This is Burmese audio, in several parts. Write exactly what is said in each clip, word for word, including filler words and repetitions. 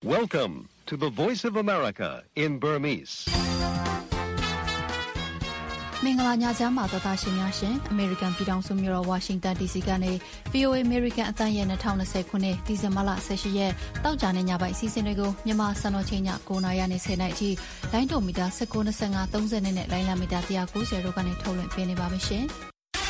Welcome to the Voice of America in Burmese. မင်္ဂလာညချမ်းပါတော်သားရှင်များရှင် American ပြည်ထောင်စုမြို့တော် Washington ဒီ စီ ကနေ ဗွီအိုအေ American အသံရဲ့၂၀၂၀ခုနှစ်ဒီဇင်ဘာလ၁၈ရက်တောက်ကြတဲ့ညပိုင်းအစီအစဉ်တွေကိုမြန်မာစံတော်ချိန်ည၉နာရီနဲ့၁၀နာရီအထိလိုင်းဒိုမီတာ၁၉ ၂၅ ၃၀နဲ့လိုင်းလာမီတာ၁၉၀တို့ကနေထုတ်လွှင့်ပေးနေပါမယ်ရှင်။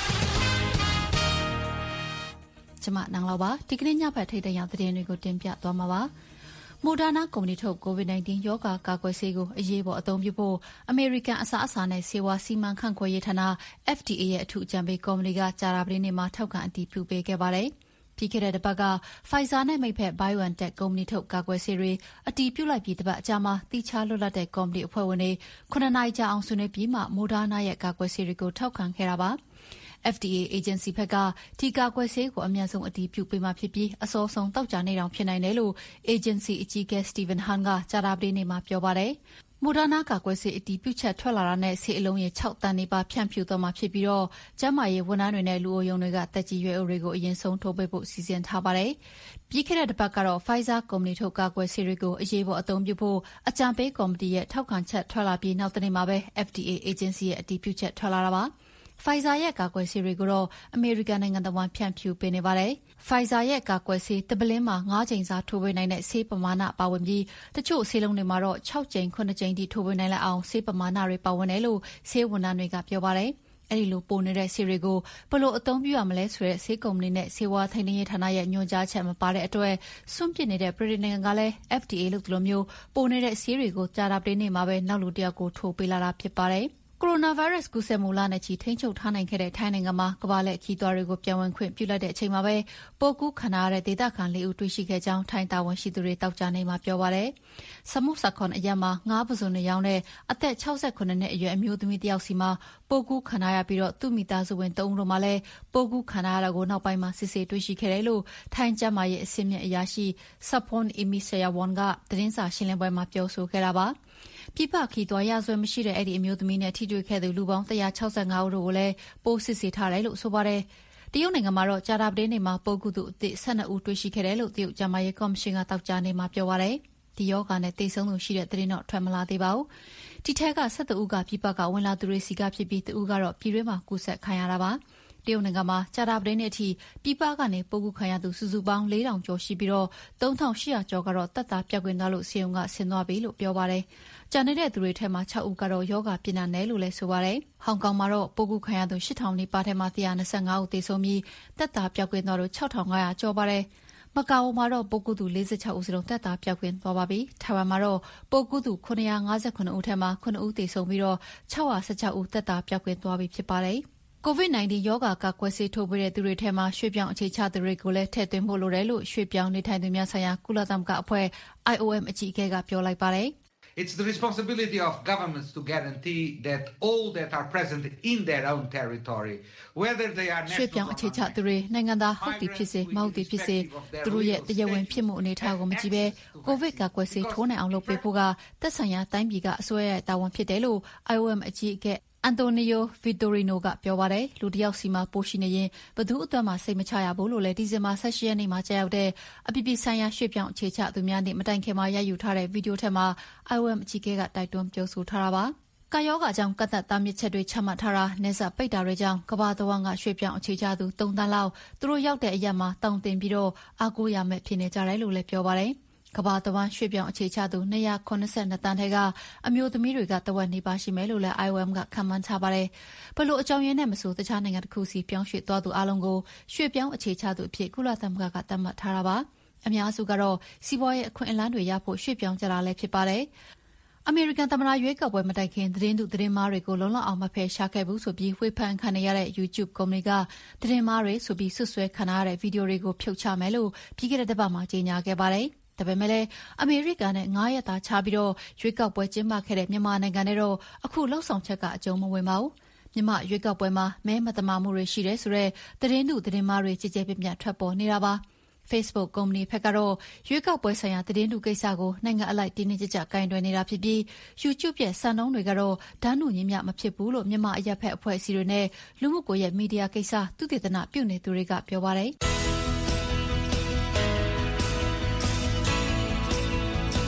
ကျွန်မနန်းလောက်ပါဒီကနေ့ညဘက်ထိပ်တန့်ရောက်သတင်းတွေကိုတင်ပြသွားမှာပါ။မိုဒါနာကုမ္ပဏီထုတ် ကိုဗစ် ၁၉ ရောဂါကာကွယ်ဆေးကိုအရေးပေါ်အသုံးပြုဖို့အမေရိကန်အစားအစာနဲ့ဆေးဝါးစီမံခန့်ခွဲရေးဌာန F D A ရဲ့အထူးအကြံပေးကော်မတီကကြာသပတေးနေ့မှာထောက်ခံအတည်ပြုပေးခဲ့ပါတယ်။ပြီးခဲ့တဲ့တစ်ပတ်က Pfizer နဲ့မိတ်ဖက် BioNTech ကုမ္ပဏီထုတ်ကာကွယ်ဆေးတွေအတည်ပြုလိုက်ပြီးတစ်ပတ်အကြာမှာတိကျလွတ်လပ်တဲ့ကော်မတီအဖွဲ့ဝင်တွေခုနှစ်နာရီကြာအောင်ဆွေးနွေးပြီးမှမိုဒါနာရဲ့ကာကွယ်ဆေးတွေကိုထောက်ခံခဲ့တာပါ။ F D A agency ဘက်ကဒီကာကွယ်ဆေးကိုအမြန်ဆုံးအတည်ပြုပေးမှဖြစ်ပြီးအစောဆုံးတောက်ကြနေတောင်ဖြစ်နိုင်တယ်လို့ agency အကြီးအကဲ Stephen Hahn ကကြာသပတေးနေ့မှာပြောပါတယ်။မိုဒါနာကာကွယ်ဆေးအတည်ပြုချက်ထွက်လာတာနဲ့ဆေးအလုံးရေ၆တန်နေပါဖြန့်ဖြူးသွားမှာဖြစ်ပြီးတော့ကျန်းမာရေးဝန်ထမ်းတွေနဲ့လူအိုရုံတွေကတက်ကြီးရွယ်အိုတွေကိုအရင်ဆုံးထိုးပေးဖို့စီစဉ်ထားပါတယ်။ပြီးခဲ့တဲ့တစ်ပတ်ကတော့ Pfizer ကုမ္ပဏီထုတ်ကာကွယ်ဆေးတွေကိုအရေးပေါ်အသုံးပြုဖို့အကြံပေးကော်မတီရဲ့ထောက်ခံချက်ထွက်လာပြီးနောက်တနေ့မှာပဲ F D A agency ရဲ့အတည်ပြုချက်ထွက်လာတာပါ။ Pfizer ရဲ့ကာကွယ်ဆေးတွေကိုတော့အမေရိကန်နိုင်ငံတော်ဖြန့်ဖြူးပေးနေပါတယ်။ Pfizer ရဲ့ကာကွယ်ဆေးတပလင်းမှာ၅ကြိမ်စာထိုးပေးနိုင်တဲ့ဆေးပမာဏပါဝင်ပြီးတချို့ဆေးလုံးတွေမှာတော့၆ကြိမ်၇ကြိမ်ထိထိုးပေးနိုင်လောက်အောင်ဆေးပမာဏတွေပါဝင်တယ်လို့ဆေးဝန်ထမ်းတွေကပြောပါတယ်။အဲဒီလိုပိုနေတဲ့ဆေးတွေကိုဘယ်လိုအသုံးပြုရမလဲဆိုတဲ့ဆေးကုမ္ပဏီနဲ့ဆေးဝါးထိန်းသိမ်းရေးဌာနရဲ့ညွှန်ကြားချက်မပါတဲ့အတွက်စွန့်ပစ်နေတဲ့ပြည်내နိုင်ငံကလည်း F D A လို့ဒီလိုမျိုးပိုနေတဲ့ဆေးတွေကိုကြာသပတေးနေ့မှာပဲနောက်လူတစ်ယောက်ကိုထိုးပေးလာတာဖြစ်ပါတယ်။ကိုရိုနာဗိုင်းရပ်စ်ကူးစက်မှုလနဲ့ချီထိန်းချုပ်ထားနိုင်ခဲ့တဲ့ထိုင်းနိုင်ငံမှာကမ္ဘာလက်ခီးသွားတွေကိုပြန်ဝင်ခွင့်ပြုလိုက်တဲ့အချိန်မှာပဲပိုကူးခံရတဲ့ဒေသခံလေးဦးတွေ့ရှိခဲ့ကြောင်းထိုင်းတာဝန်ရှိသူတွေတောက်ကြနေမှာပြောပါတယ်။စမုဆာခွန်အရက်မှာငါးပစုံနှစ်ယောက်နဲ့အသက်၆၉နှစ်အရွယ်အမျိုးသမီးတစ်ယောက်စီမှာပိုကူးခံရပြီးတော့သူ့မိသားစုဝင်သုံးဦးတို့မှလည်းပိုကူးခံရတာကိုနောက်ပိုင်းမှာစစ်ဆေးတွေ့ရှိခဲ့တယ်လို့ထိုင်းကျန်းမာရေးအဆင့်မြင့်အရာရှိဆပ်ဖွန်အီမီဆယာဝန်ကသတင်းစာရှင်းလင်းပွဲမှာပြောဆိုခဲ့တာပါ။ပြပခီသွားရဆွဲမရှိတဲ့အဲ့ဒီအမျိုးသမီးနဲ့ထိတွေ့ခဲ့သူလူပေါင်း၁၆၅ဦးတို့ကိုလည်းပိုးစစ်ဆေးထားတယ်လို့ဆိုပါတယ်။တရုတ်နိုင်ငံမှာတော့ကြာသပတေးနေ့မှာပိုးကူသူအသစ်၁၂ဦးတွေ့ရှိခဲ့တယ်လို့တရုတ်ကျန်းမာရေးကော်မရှင်ကတောက်ကြားနေမှာပြောပါတယ်။ဒီရောဂါနဲ့တိတ်ဆုံးသူရှိတဲ့သတင်းတော့ထွက်မလာသေးပါဘူး။ဒီထက်က၁၁ဦးကပြပကဝင်လာသူတွေစီကဖြစ်ပြီးတဦးကတော့ပြည်တွင်းမှာကူးစက်ခံရတာပါ။တရုတ်နိုင်ငံမှာကြာသပတေးနေ့အထိပြည်ပကနေပိုးကူးခံရသူစုစုပေါင်း၄ထောင်ကျော်ရှိပြီးတော့၃ထောင်၈ရာကျော်ကတော့တက်တာပြတ်ခွင့်သွားလို့ဆေးရုံကဆင်းသွားပြီလို့ပြောပါတယ်။ကျန်နေတဲ့သူတွေထဲမှာ၆ဦးကတော့ယောဂပြင်းထန်တယ်လို့လည်းဆိုပါတယ်။ဟောင်ကောင်မှာတော့ပိုးကူးခံရသူ၈ထောင်နီးပါးထဲမှာ၁၂၅ဦးသေဆုံးပြီးတက်တာပြတ်ခွင့်သွားလို့၆ထောင်၅ရာကျော်ပါတယ်။မကာအိုမှာတော့ပိုးကူးသူ၄၆ဦးစလုံးတက်တာပြတ်ခွင့်သွားပါပြီ။ထိုင်ဝမ်မှာတော့ပိုးကူးသူ၉၅၉ဦးထဲမှာ၉ဦးသေဆုံးပြီးတော့၆၁၆ဦးတက်တာပြတ်ခွင့်သွားပြီဖြစ်ပါတယ်။ကိုဗစ် ၁၉ ရောဂါကာကွယ်ဆေးထိုးပေးတဲ့သူတွေထဲမှာရွှေ့ပြောင်းအခြေချသူတွေကိုလည်းထည့်သွင်းဖို့လိုတယ်လို့ရွှေ့ပြောင်းနေထိုင်သူများဆိုင်ရာကုလသမဂ္ဂအဖွဲ့ I O M အကြီးအကဲကပြောလိုက်ပါတယ်။ It's the responsibility of governments to guarantee that all that are present in their own territory, whether they are national ရွှေ့ပြောင်းအခြေချသူတွေနိုင်ငံသားဟုတ်သည်ဖြစ်စေမဟုတ်သည်ဖြစ်စေသူတို့ရဲ့တရားဝင်ဖြစ်မှုအနေအထားကိုမကြည့်ဘဲကိုဗစ်ကာကွယ်ဆေးထိုးနိုင်အောင်လုပ်ပေးဖို့ကသက်ဆိုင်ရာတိုင်းပြည်ကအစိုးရရဲ့တာဝန်ဖြစ်တယ်လို့ I O M အကြီးအကဲအန်တိုနီယိုဗီတိုရီနိုကပြောပါတယ်လူတစ်ယောက်စီမှာပိုရှိနေရင်ဘယ်သူအတွက်မှစိတ်မချရဘူးလို့လည်းဒီဇင်ဘာ၁၈ရက်နေ့မှာကြာရောက်တဲ့အပြည်ပြည်ဆိုင်ရာရွှေ့ပြောင်းအခြေချသူများနေ့မတိုင်ခင်မှာရယူထားတဲ့ဗီဒီယိုထဲမှာ I O M အကြီးအကဲကတိုက်တွန်းပြောဆိုထားတာပါကာယောဂါကြောင့်ကတ်သက်တားမြစ်ချက်တွေချမှတ်ထားတာနေဆက်ပိတ်တာတွေကြောင့်ကမ္ဘာတဝန်းကရွှေ့ပြောင်းအခြေချသူ၃တန်းလောက်သူတို့ရောက်တဲ့အရက်မှာတောင်းတင်ပြီးတော့အားကိုးရမဲ့ဖြစ်နေကြတယ်လို့လည်းပြောပါတယ်ကမ္ဘာတဝန်းရွှေ့ပြောင်းအခြေချသူ၂၇၂တန်းထဲကအမျိုးသမီးတွေကတဝက်နေပါရှိမယ်လို့လည်း I O M ကခန့်မှန်းထားပါတယ်။ဘလို့အကြောင်းရင်းနဲ့မဆိုတခြားနိုင်ငံတစ်ခုစီပြောင်းရွှေ့သွားသူအလုံးကိုရွှေ့ပြောင်းအခြေချသူအဖြစ်ကုလသမဂ္ဂကသတ်မှတ်ထားတာပါ။အများစုကတော့စီးပွားရေးအခွင့်အလမ်းတွေရဖို့ရွှေ့ပြောင်းကြတာလည်းဖြစ်ပါတယ်။အမေရိကန်သမ္မတရွေးကောက်ပွဲမတိုင်ခင်သတင်းသူသတင်းမားတွေကိုလုံလောက်အောင်မဖယ်ရှားခဲ့ဘူးဆိုပြီးဝေဖန်ခံနေရတဲ့ YouTube ကုမ္ပဏီကသတင်းမားတွေဆိုပြီးဆွဆွဲခံရတဲ့ဗီဒီယိုတွေကိုဖြုတ်ချမယ်လို့ပြီးခဲ့တဲ့တစ်ပတ်မှာကြေညာခဲ့ပါတယ်။ဒါပေမဲ့လည်းအမေရိကန်နဲ့ငါးရက်သားခြားပြီးတော့ရွေးကောက်ပွဲကျင်းပခဲ့တဲ့မြန်မာနိုင်ငံနဲ့တော့အခုလှုပ်ဆောင်ချက်ကအကျုံးမဝင်ပါဘူး။မြန်မာရွေးကောက်ပွဲမှာမဲမတမာမှုတွေရှိတယ်ဆိုတဲ့သတင်းသူသတင်းမားတွေကြည်ကြဲပြန့်ပြန့်ထွက်ပေါ်နေတာပါ။ Facebook ကုမ္ပဏီဘက်ကတော့ရွေးကောက်ပွဲဆိုင်ရာသတင်းသူကိစ္စကိုနိုင်ငံအလိုက်တင်းတင်းကြပ်ကြပ်ကင်တွယ်နေတာဖြစ်ပြီး YouTube ရဲ့စံနှုန်းတွေကတော့ဓာတ်နုညီမျှမဖြစ်ဘူးလို့မြန်မာအရက်ဖက်အဖွဲ့အစည်းတွေနဲ့လူမှုကွန်ရက်မီဒီယာကိစ္စသုတေသနပြုနေသူတွေကပြောပါတယ်။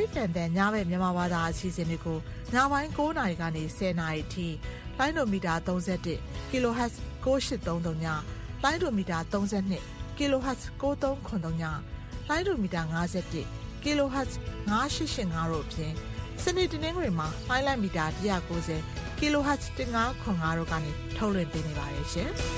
တန်တန်ညဘက်မြန်မာဘာသာအစီအစဉ်တွေကိုညပိုင်း၉နာရီကနေ၁၀နာရီအထိလိုင်းဒိုမီတာ၃၁ kilohertz ၉၈၃၃ညလိုင်းဒိုမီတာ၃၂ kilohertz ၉၃၇၃ညလိုင်းဒိုမီတာ၅၁ kilohertz ၅၈၈၅တို့အပြင်စနေတနင်္ဂနွေမှာလိုင်းလိုက်မီတာ၁၉၀ kilohertz ၁၅ခွန်၅တို့ကနေထုတ်လွှင့်ပေးနေပါတယ်ရှင်။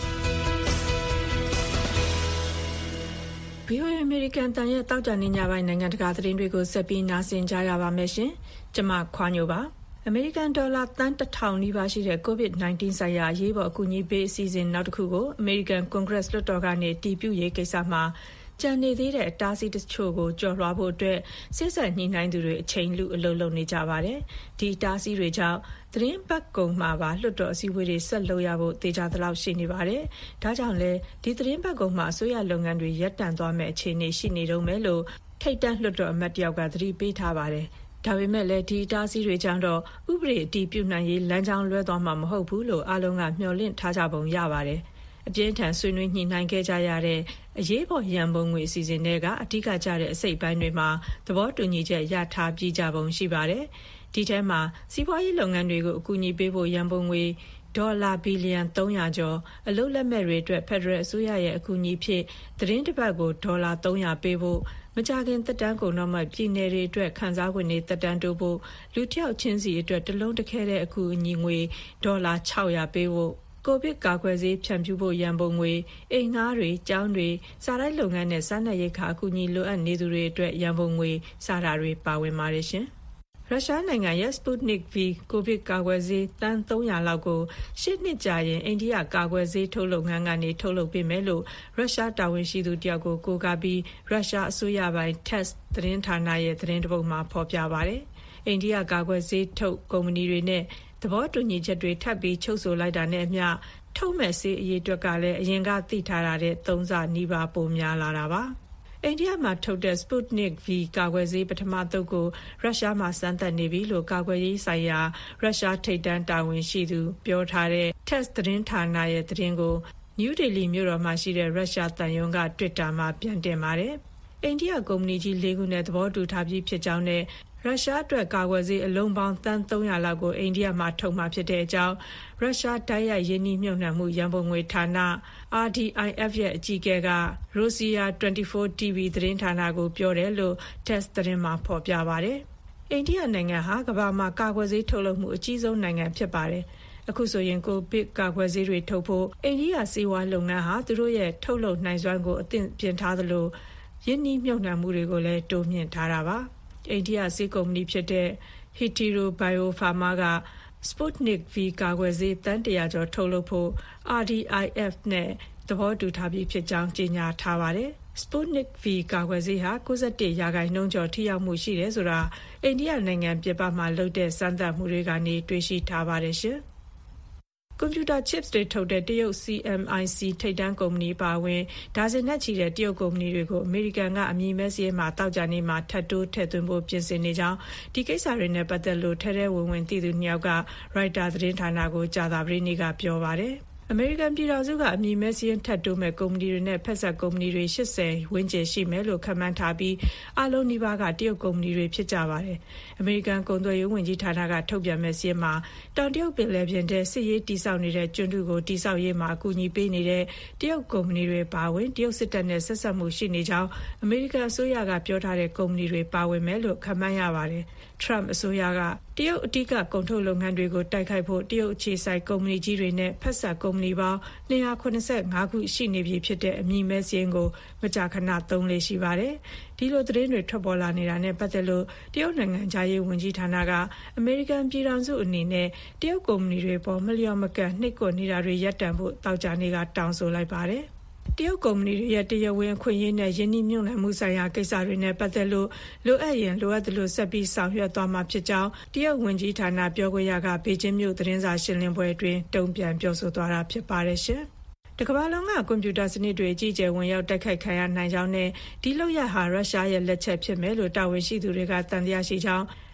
ဗီအိုအေ American တန်ရဲ့တောက်ကြနေညပိုင်းနိုင်ငံတကာသတင်းတွေကိုဆက်ပြီးနားဆင်ကြရပါမယ်ရှင်။ကျွန်မခွာညိုပါ။ American ဒေါ်လာတန်းတစ်ထောင်နီးပါးရှိတဲ့ ကိုဗစ် ၁၉ ဆိုင်ရာအရေးပေါ်အကူအညီပေးအစီအစဉ်နောက်တစ်ခုကို American Congress လွှတ်တော်ကနေတည်ပြုရေးကိစ္စမှာကြံနေသေးတဲ့အတားအဆီးတချို့ကိုကျော်လွှားဖို့အတွက်စစ်ဆက်ညှိနှိုင်းသူတွေအချိန်လူအလုပ်လုပ်နေကြပါတယ်။ဒီအတားအဆီးတွေကြောင့်သတင်းပတ်ကုန်မှာပါလွှတ်တော်အစည်းအဝေးတွေဆက်လုပ်ရဖို့တေချာသလောက်ရှိနေပါတယ်။ဒါကြောင့်လဲဒီသတင်းပတ်ကုန်မှာအစိုးရလုပ်ငန်းတွေရပ်တန့်သွားမဲ့အခြေအနေရှိနေတော့မယ်လို့ထိပ်တန်းလွှတ်တော်အမတ်တယောက်ကသတိပေးထားပါတယ်။ဒါပေမဲ့လည်းဒီအတားအဆီးတွေကြောင့်တော့ဥပဒေအတည်ပြုနိုင်ရေးလမ်းကြောင်းလွဲသွားမှာမဟုတ်ဘူးလို့အားလုံးကမျှော်လင့်ထားကြပုံရပါတယ်။အပြင်းထန်ဆွေးနွေးညှိနှိုင်းခဲ့ကြရတဲ့အရေးပေါ်ရန်ပုံငွေအစီအစဉ်တွေကအဓိကကျတဲ့အစိတ်ပိုင်းတွေမှာသဘောတူညီချက်ရထားပြီးကြပုံရှိပါတယ်။ဒီထဲမှာစီးပွားရေးလုပ်ငန်းတွေကိုအကူအညီပေးဖို့ရန်ပုံငွေဒေါ်လာဘီလီယံ၃၀၀ကျော်အလုပ်လက်မဲ့တွေအတွက်ဖက်ဒရယ်အစိုးရရဲ့အကူအညီဖြစ်သတင်းတစ်ပတ်ကိုဒေါ်လာ၃၀၀ပေးဖို့မကြခင်သက်တမ်းကုန်တော့မှပြည်နယ်တွေအတွက်ခန်းစားခွင့်တွေသက်တမ်းတိုးဖို့လူတစ်ယောက်ချင်းစီအတွက်တစ်လုံးတစ်ခဲတဲ့အကူအညီငွေဒေါ်လာ၆၀၀ပေးဖို့ကိုဗစ်ကာကွယ်ဆေးဖြန့်ဖြူးဖို့ရန်ပုံငွေအိမ်ငှားတွေကျောင်းတွေစားတိုက်လုပ်ငန်းနဲ့စားနပ်ရိက္ခာအကူအညီလိုအပ်နေသူတွေအတွက်ရန်ပုံငွေစားတာတွေပါဝင်ပါတယ်ရှင်။ရုရှားနိုင်ငံရဲ့ Sputnik V ကိုဗစ်ကာကွယ်ဆေးတန်း၃၀၀လောက်ကိုရှစ်နှစ်ကြာရင်အိန္ဒိယကာကွယ်ဆေးထုတ်လုပ်ငန်းကနေထုတ်လုပ်ပေးမယ်လို့ရုရှားတာဝန်ရှိသူတယောက်ကိုကိုးကားပြီးရုရှားအစိုးရပိုင်း TASS သတင်းဌာနရဲ့သတင်းတပုဒ်မှာဖော်ပြပါတယ်။အိန္ဒိယကာကွယ်ဆေးထုတ်ကုမ္ပဏီတွေနဲ့သဘောတူညီချက်တွေထပ်ပြီးချုပ်ဆိုလိုက်တာနဲ့အမျှထုတ်မဲ့ဆေးအရေးအတွက်ကလည်းအရင်ကသိထားတာတဲ့သုံးဆနီးပါးပိုများလာတာပါ။အိန္ဒိယမှာထုတ်တဲ့ Sputnik V ကာကွယ်ဆေးပထမသုတ်ကိုရုရှားမှာစမ်းသပ်နေပြီလို့ကာကွယ်ရေးဆိုင်ရာရုရှားထိပ်တန်းတာဝန်ရှိသူပြောထားတဲ့ TASS သတင်းဌာနရဲ့သတင်းကိုနယူးဒေလီမြို့တော်မှာရှိတဲ့ရုရှားသံရုံးက Twitter မှာပြန်တင်ပါတယ်။အိန္ဒိယကုမ္ပဏီကြီးလေးခုနဲ့သဘောတူထားပြီးဖြစ်ကြောင်းနဲ့ရုရှားအတွက်ကာကွယ်ဆေးအလုံးပေါင်းတန်း၃၀၀လောက်ကိုအိန္ဒိယမှာထုတ်မှာဖြစ်တဲ့အကြောင်းရုရှားတိုက်ရိုက်ယင်းနှိမ့်မြုပ်နှံမှုရန်ပုံငွေဌာန R D I F ရဲ့အကြီးအကဲက Rossiya ၂၄ T V သတင်းဌာနကိုပြောတယ်လို့ TASS သတင်းမှာဖော်ပြပါတယ်။အိန္ဒိယနိုင်ငံဟာကမ္ဘာမှာကာကွယ်ဆေးထုတ်လုပ်မှုအကြီးဆုံးနိုင်ငံဖြစ်ပါတယ်။အခုဆိုရင်ကိုဗစ်ကာကွယ်ဆေးတွေထုတ်ဖို့အိန္ဒိယဆေးဝါးလုပ်ငန်းဟာသူတို့ရဲ့ထုတ်လုပ်နိုင်စွမ်းကိုအသင့်ပြင်ထားသလိုယင်းနှိမ့်မြုပ်နှံမှုတွေကိုလည်းတိုးမြှင့်ထားတာပါ။အိန္ဒိယဆေးကုမ္ပဏီဖြစ်တဲ့ Hetero Biopharma က Sputnik V ကာကွယ်ဆေးတန်းတစ်ရာကျော်ထုတ်လုပ်ဖို့ R D I F နဲ့သဘောတူထားပြီးဖြစ်ကြောင်းကြေညာထားပါတယ်။ Sputnik V ကာကွယ်ဆေးဟာ၉၁ရာခိုင်နှုန်းကျော်ထိရောက်မှုရှိတယ်ဆိုတာအိန္ဒိယနိုင်ငံပြည်ပမှာလုပ်တဲ့စမ်းသပ်မှုတွေကနေတွေ့ရှိထားပါတယ်ရှင်။ကွန်ပျူတာ chips တွေထုတ်တဲ့တရုတ် C M I C ထိပ်တန်းကုမ္ပဏီပါဝင်ဒါဇင်နဲ့ချီတဲ့တရုတ်ကုမ္ပဏီတွေကိုအမေရိကန်ကအမည်မဲစာရင်းမှာတောက်ကြနေမှာထပ်တိုးထည့်သွင်းဖို့ပြင်ဆင်နေကြောင်းဒီကိစ္စတွေနဲ့ပတ်သက်လို့ထဲထဲဝင်ဝင်သိသူနှစ်ယောက်က Reuters သတင်းဌာနကိုကြာသပတေးနေ့ကပြောပါတယ်။အမေရိကန်ပြည်ထောင်စုကအမည်မဲစာရင်းထပ်တိုးမဲ့ကုမ္ပဏီတွေနဲ့ဖက်ဆက်ကုမ္ပဏီတွေ၈၀ဝန်းကျင်ရှိမယ်လို့ခန့်မှန်းထားပြီးအလုံးနီးပါးကတရုတ်ကုမ္ပဏီတွေဖြစ်ကြပါတယ်။အမေရိကန်ကုန်သွယ်ရေးဝန်ကြီးဌာနကထုတ်ပြန်မဲ့စာရင်းမှာတောင်တရုတ်ပင်လယ်ပြင်ထဲစစ်ရေးတိစောက်နေတဲ့ကျွန်းတုကိုတိစောက်ရေးမှာအကူအညီပေးနေတဲ့တရုတ်ကုမ္ပဏီတွေပါဝင်တရုတ်စစ်တပ်နဲ့ဆက်ဆက်မှုရှိနေကြောင်းအမေရိကန်အစိုးရကပြောထားတဲ့ကုမ္ပဏီတွေပါဝင်မယ်လို့ခန့်မှန်းရပါတယ်။ Trump အစိုးရကတရုတ်အဓိကကုန်ထုတ်လုပ်ငန်းတွေကိုတိုက်ခိုက်ဖို့တရုတ်အခြေစိုက်ကုမ္ပဏီကြီးတွေနဲ့ဖက်ဆက်ကုမ္ပဏီပေါင်း၂၇၅ခုရှိနေပြီဖြစ်တဲ့အမည်မဲစာရင်းကိုမကြာခဏသုံးလေရှိပါတယ်။ဒီလိုသတင်းတွေထွက်ပေါ်လာနေတာနဲ့ပတ်သက်လို့တရုတ်နိုင်ငံသားရေးဝန်ကြီးဌာနကအမေရိကန်ပြည်ထောင်စုအနေနဲ့တရုတ်ကုမ္ပဏီတွေပေါ်မလျော်မကန်နှိပ်ကွပ်နေတာတွေရပ်တန့်ဖို့တောက်ကြနေကတောင်းဆိုလိုက်ပါတယ်။တရုတ်ကုမ္ပဏီတွေရဲ့တရားဝင်အခွင့်အရေးနဲ့ယင်းနှိမ့်မြုပ်နှံမှုဆိုင်ရာကိစ္စတွေနဲ့ပတ်သက်လို့လိုအပ်ရင်လိုအပ်သလိုဆက်ပြီးဆောင်ရွက်သွားမှာဖြစ်ကြောင်းတရုတ်ဝန်ကြီးဌာနပြောခွင့်ရကဘေကျင်းမြို့သတင်းစာရှင်းလင်းပွဲအတွင်းတုံ့ပြန်ပြောဆိုသွားတာဖြစ်ပါတယ်ရှင်။တကမ္ဘာလုံးကကွန်ပျူတာစနစ်တွေအကြီးအကျယ်ဝင်ရောက်တိုက်ခိုက်ခံရနိုင်ကြောင်းနဲ့ဒီလုပ်ရဟာရုရှားရဲ့လက်ချက်ဖြစ်မယ်လို့တာဝန်ရှိသူတွေကတန်တရားရှိကြောင်း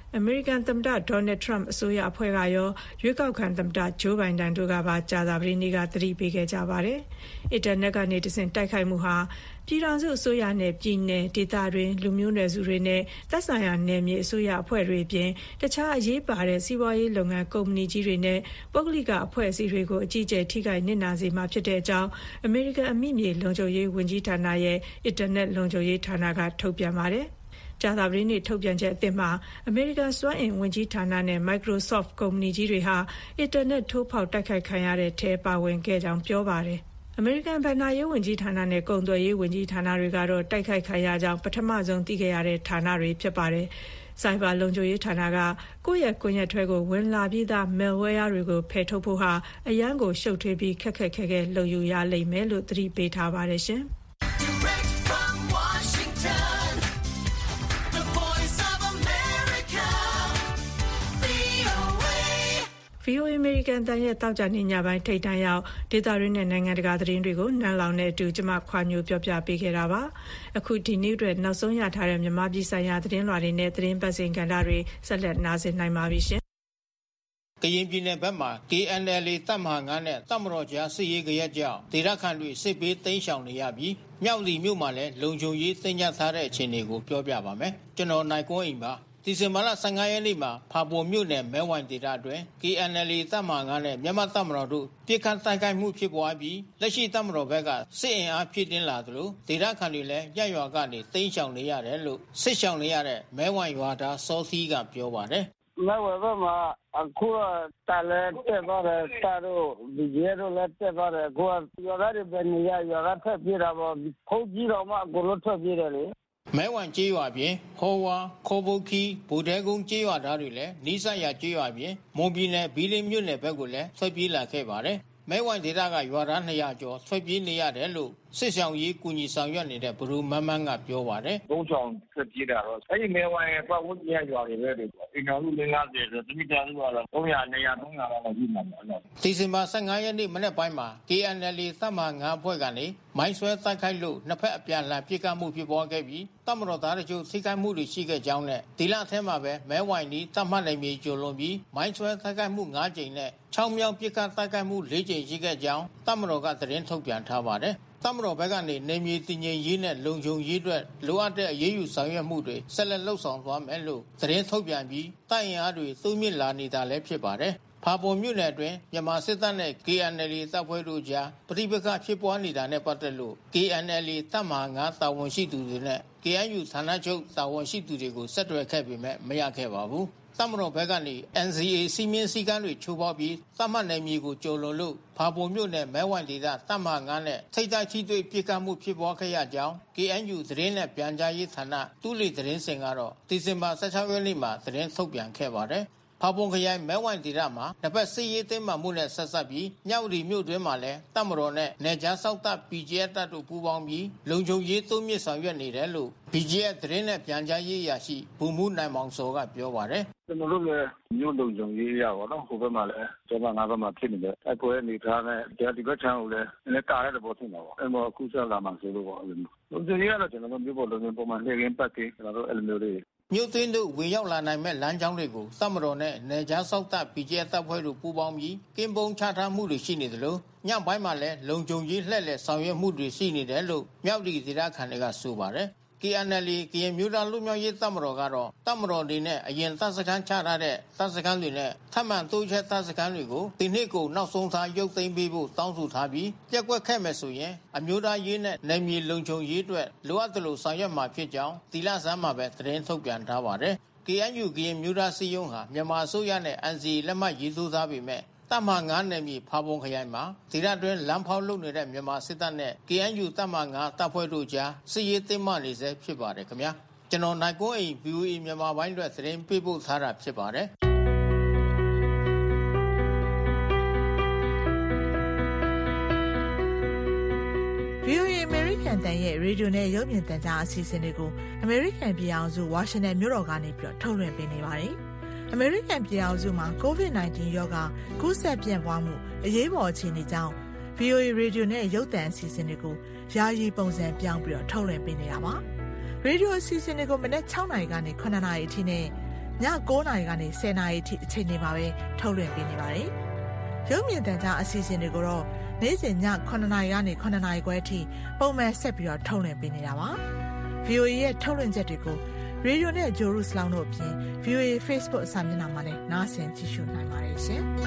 အမေရိကန်သမ္မတဒေါ်နယ်ထရမ့်အစိုးရအဖွဲ့ကရောရွေးကောက်ခံသမ္မတဂျိုးဘိုင်ဒန်တို့ကပါကြာသပတေးနေ့ကသတိပေးခဲ့ကြပါတယ်။အင်တာနက်ကနေတဆင့်တိုက်ခိုက်မှုဟာပြည်ထောင်စုအစိုးရနဲ့ပြည်내ဒေသတွင်လူမျိုးနွယ်စုတွေနဲ့သက်ဆိုင်ရာနယ်မြေအစိုးရအဖွဲ့တွေအပြင်တခြားအရေးပါတဲ့စီးပွားရေးလုပ်ငန်းကုမ္ပဏီကြီးတွေနဲ့ပုဂ္ဂလိကအဖွဲ့အစည်းတွေကိုအကြီးအကျယ်ထိခိုက်နစ်နာစေမှာဖြစ်တဲ့အကြောင်းအမေရိကန်အမိမြေလုံခြုံရေးဝန်ကြီးဌာနရဲ့အင်တာနက်လုံခြုံရေးဌာနကထုတ်ပြန်ပါတယ်။ကြာသပတေးနေ့ထုတ်ပြန်ချက်အသစ်မှာအမေရိကန်စွမ်းအင်ဝန်ကြီးဌာနနဲ့ Microsoft ကုမ္ပဏီကြီးတွေဟာအင်တာနက်ထိုးဖောက်တိုက်ခိုက်ခံရတဲ့ထဲပါဝင်ခဲ့ကြောင်းပြောပါတယ်။အမေရိကန်ဗဏ္ဍာရေးဝန်ကြီးဌာနနဲ့ကုန်သွယ်ရေးဝန်ကြီးဌာနတွေကတော့တိုက်ခိုက်ခံရကြောင်းပထမဆုံးသိခဲ့ရတဲ့ဌာနတွေဖြစ်ပါတယ်။စိုက်ဘာလုံခြုံရေးဌာနကကိုယ့်ရဲ့ကွန်ရက်ထွဲကိုဝင်လာပြီးသား malware တွေကိုဖယ်ထုတ်ဖို့ဟာအရန်ကိုရှုပ်ထွေးပြီးခက်ခက်ခဲခဲလုပ်ယူရလိမ့်မယ်လို့သတိပေးထားပါတယ်ရှင်။ဗီအိုအေ အမေရိကန်တန်ရဲ့တောက်ကြနေညပိုင်းထိတ်တန့်ရောက်ဒေတာရင်းနဲ့နိုင်ငံတကာသတင်းတွေကိုနန်းလောင်နဲ့အတူကျမခွာညိုပြောပြပေးခဲ့တာပါအခုဒီနေ့အတွက်နောက်ဆုံးရထားတဲ့မြန်မာပြည်ဆိုင်ရာသတင်းလွှာတွေနဲ့သတင်းပတ်စဉ်ကဏ္ဍတွေဆက်လက်နားဆင်နိုင်ပါပြီရှင်ကရင်ပြည်နယ်ဘက်မှာ ကေအန်အယ်အေ တပ်မဟာငါးနဲ့တပ်မတော်ကြားစစ်ရေးကြရက်ကြောင့်ဒေသခံတွေစစ်ပေးသိမ်းရှောင်နေရပြီးမြောက်လီမြို့မှာလည်းလုံခြုံရေးသိမ်းကြထားတဲ့အခြေအနေကိုပြောပြပါမယ်ကျွန်တော်နိုင်ကွန်းအိမ်ပါဒီဇင်ဘာလဆယ်ငါရက်နေ့မှာဖာပွန်မြို့နယ်မဲဝိုင်ဒေသအတွင်း ကေအန်အယ်အေ တပ်မဟာငါးနဲ့မြန်မာတပ်မတော်တို့ပြစ်ခတ်တိုက်ခိုက်မှုဖြစ်ပွားပြီးလက်ရှိတပ်မတော်ဘက်ကစစ်အင်အားဖြည့်တင်းလာသလိုဒေသခံတွေလည်းရရွာကနေတိမ်းရှောင်နေရတယ်လို့စစ်ရှောင်နေရတဲ့မဲဝိုင်ရွာသားစောသီးကပြောပါတယ်မဲဝိုင်ဘက်မှာအခုတာလဲတက်သွားတယ်တာတို့ဒီရဲတို့လည်းတက်သွားတယ်အခုရွာသားတွေပဲနေရရွာကထွက်ပြေးတာပေါ့ဖုတ်ကြီးတော့မှကိုလိုထွက်ပြေးတယ်လေမဲဝိုင်ကျေးရွာပြင်ဟောဝါခေါ်ပုတ်ခီဗိုလ်တဲကုန်းကျေးရွာသားတွေလည်းနီးစပ်ရာကျေးရွာပြင်မွန်ပြည်နယ်ဘီလင်းမြို့နယ်ဘက်ကိုလည်းထွက်ပြေးလာခဲ့ပါတယ်မဲဝိုင်ဒေသကရွာသားနှစ်ရာကျော်ထွက်ပြေးနေရတယ်လို့စစ်ဆောင်ရေးကူညီဆောင်ရွက်နေတဲ့ဘရူမန်းမန်းကပြောပါတယ်။ဘုံဆောင်ထွက်ပြေးတာတော့အဲ့ဒီမဲဝိုင်ရဲ့ပတ်ဝန်းကျင်ရွာတွေပဲတွေပေါ့။အိမ်တော်လူငါးဆယ်ဆိုတမိသားစုကတော့သုံးရာနှစ်ရာသုံးရာလောက်ရှိမှာပေါ့အဲ့လို။ဒီဇင်ဘာဆယ်ငါရက်နေ့မနေ့ပိုင်းမှာ ကေအန်အယ်အေ တပ်မဟာငါးအဖွဲ့ကနေမိုင်းဆွဲတိုက်ခိုက်လို့နှစ်ဖက်အပြန်အလှန်ပစ်ခတ်မှုဖြစ်ပွားခဲ့ပြီးတပ်မတော်သားတို့ထိခိုက်မှုတွေရှိခဲ့ကြောင်းနဲ့ဒီလထဲမှာပဲမဲဝိုင်နီတပ်မှတ်နိုင်မြေကျော်လွန်ပြီးမိုင်းဆွဲတိုက်ခိုက်မှုငါးကြိမ်နဲ့ချောင်းမြောင်းပစ်ခတ်တိုက်ခိုက်မှုလေးကြိမ်ရှိခဲ့ကြောင်းတပ်မတော်ကသတင်းထုတ်ပြန်ထားပါတယ်။တပ်မတော်ဘက်ကနေနေမြေတည်ငြိမ်ရေးနဲ့လုံခြုံရေးအတွက်လိုအပ်တဲ့အရေးယူဆောင်ရွက်မှုတွေဆက်လက်လှုပ်ဆောင်သွားမယ်လို့သတင်းထုတ်ပြန်ပြီးတပ်အင်အားတွေသုံးမြင့်လာနေတာလည်းဖြစ်ပါတယ်။ဖာပွန်မြို့နယ်အတွင်းမြန်မာစစ်တပ်နဲ့ ကေအန်အယ်အေ တပ်ဖွဲ့တို့ကြားပဋိပက္ခဖြစ်ပွားနေတာနဲ့ပတ်သက်လို့ ကေအန်အယ်အေ တပ်မဟာငါးတာဝန်ရှိသူတွေနဲ့ ကေအန်ယူဌာနချုပ်တာဝန်ရှိသူတွေကိုဆက်သွယ်ခဲ့ပေမဲ့မရခဲ့ပါဘူး။တပ်မတော်ဘက်ကနေ အန်စီအေ စီမင်းစည်းကမ်းတွေချိုးဖောက်ပြီးတပ်မှတ်နယ်မြေကိုကျော်လွန်လို့ဖာပွန်မြို့နယ်မဲဝိုင်ဒေသတပ်မဟာငါးနဲ့ထိပ်တိုက်ထိတွေ့ပစ်ခတ်မှုဖြစ်ပွားခဲ့ရကြောင်း ကေအန်ယူ သတင်းနဲ့ပြန်ကြားရေးဌာနတူလီသတင်းစင်ကတော့ဒီဇင်ဘာဆယ်ခြောက်ရက်နေ့မှာသတင်းထုတ်ပြန်ခဲ့ပါတယ်။ဖာပွန်ခရိုင်မဲဝိုင်ဒေသမှာနှစ်ဖက်စစ်ရေးသိမ်းမှမှုနဲ့ဆက်ဆက်ပြီးမြောက်လီမြို့တွင်းမှာလည်းတပ်မတော်နဲ့နယ်ခြားစောင့်တပ် ပီ ဂျီ အက်ဖ် တပ်တို့ပူးပေါင်းပြီးလုံခြုံရေးသုံးမြင့်ဆောင်ရွက်နေတယ်လို့ ပီ ဂျီ အက်ဖ် သတင်းနဲ့ပြန်ကြားရေးအရာရှိဘူမူနိုင်မောင်စောကပြောပါတယ်ကျွန်တော်တို့လည်းမြို့လုံခြုံရေးရပါတော့ဟိုဘက်မှာလည်းကျွန်တော်ငါးဘက်မှာဖြစ်နေတယ်အပွဲအနေထားနဲ့ဒီဘက်ချမ်းကိုလည်းလည်းတာတဲ့ဘောဖြစ်နေပါအဲ့တော့အခုဆက်လာမှဆိုလို့ပေါ့အဲ့လိုလုံခြုံရေးကတော့ကျွန်တော်တို့မြို့ပေါ်လုံခြုံပုံမှန်နေရင်းပတ်ပြီးကျွန်တော်တို့အဲ့လိုမျိုးတွေမြို့သိမ်းတို့ဝင်ရောက်လာနိုင်မဲ့လမ်းကြောင်းတွေကိုတပ်မတော်နဲ့နယ်ခြားစောင့်တပ် ပီ ဂျီ အက်ဖ် တပ်ဖွဲ့တို့ပူးပေါင်းပြီးကင်းပုံချထားမှုတွေရှိနေတယ်လို့ညပိုင်းမှာလည်းလုံခြုံရေးလှည့်လည်ဆောင်ရွက်မှုတွေရှိနေတယ်လို့မြောက်လီဒေသခံတွေကဆိုပါတယ်။ ကေအန်အယ်အေ ကရင်မျိုးသားလူမျိုးရေးတပ်မတော်ကတော့တပ်မတော်တွေနဲ့အရင်တပ်စခန်းချထားတဲ့တပ်စခန်းတွေနဲ့ထပ်မံတိုးချဲ့တပ်စခန်းတွေကိုဒီနှစ်ကိုနောက်ဆုံးထားရုပ်သိမ်းပေးဖို့တောင်းဆိုထားပြီးပြက်ကွက်ခဲ့မယ်ဆိုရင်အမျိုးသားရေးနဲ့နယ်မြေလုံခြုံရေးအတွက်လိုအပ်သလိုဆောင်ရွက်မှာဖြစ်ကြောင်းဒီလဆန်းမှာပဲသတင်းထုတ်ပြန်ထားပါတယ်။ ကေအန်ယူ ကရင်မျိုးသားစည်းရုံးဟာမြန်မာအစိုးရနဲ့ အန်စီအေ လက်မှတ်ရေးထိုးထားပေမဲ့တပ်မဟာငါးနယ်မြေဖာပွန်ခရိုင်မှာဒေသတွင်းလမ်းဖောက်လုပ်နေတဲ့မြန်မာစစ်တပ်နဲ့ ကေအန်ယူ တပ်မဟာငါးတပ်ဖွဲ့တို့ကြားစစ်ရေးတင်းမာနေဆဲဖြစ်ပါတယ်ခင်ဗျာကျွန်တော်နိုင်ကွန်းအိမ် ဗီအိုအေ မြန်မာပိုင်းအတွက်သတင်းပေးပို့ထားတာဖြစ်ပါတယ်ဗီအိုအေ American တန်ရဲ့ရေဒီယိုနဲ့ရုပ်မြင်သံကြားအစီအစဉ်တွေကို American ပြည်အောင်စု Washington မြို့တော်ကနေပြီးတော့ထုတ်လွှင့်ပေးနေပါတယ်။ American ပြည်အောင်စုမှာ ကိုဗစ် nineteen ရောဂါကူးစက်ပြန့်ပွားမှုအရေးပေါ်အခြေအနေကြောင့် ဗီအိုအေ ရေဒီယိုနဲ့ရုပ်သံအစီအစဉ်တွေကိုယာယီပုံစံပြောင်းပြီးတော့ထုတ်လွှင့်ပေးနေတာပါ။ ရေဒီယိုအစီအစဉ်တွေကိုမနက်၆နာရီကနေ၇နာရီအထိနဲ့ကိုးနာရီကနေဆယ်နာရီထိအချိန်တွေမှာပဲထုတ်လွှင့်ပေးနေပါတယ်။ရုပ်မြင်သံကြားအစီအစဉ်တွေကိုတော့နေ့စဉ်ညခုနှစ်နာရီကနေခုနှစ်နာရီခွဲအထိပုံမှန်ဆက်ပြီးတော့ထုတ်လွှင့်ပေးနေတာပါ။ ဗီအိုအေ ရဲ့ထုတ်လွှင့်ချက်တွေကိုရေဒီယိုနဲ့ဂျိုရုစလောင်းတို့အပြင် ဗီအိုအေ Facebook အစာမျက်နှာမှာလည်းနားဆင်ကြည့်ရှုနိုင်ပါတယ်ရှင်။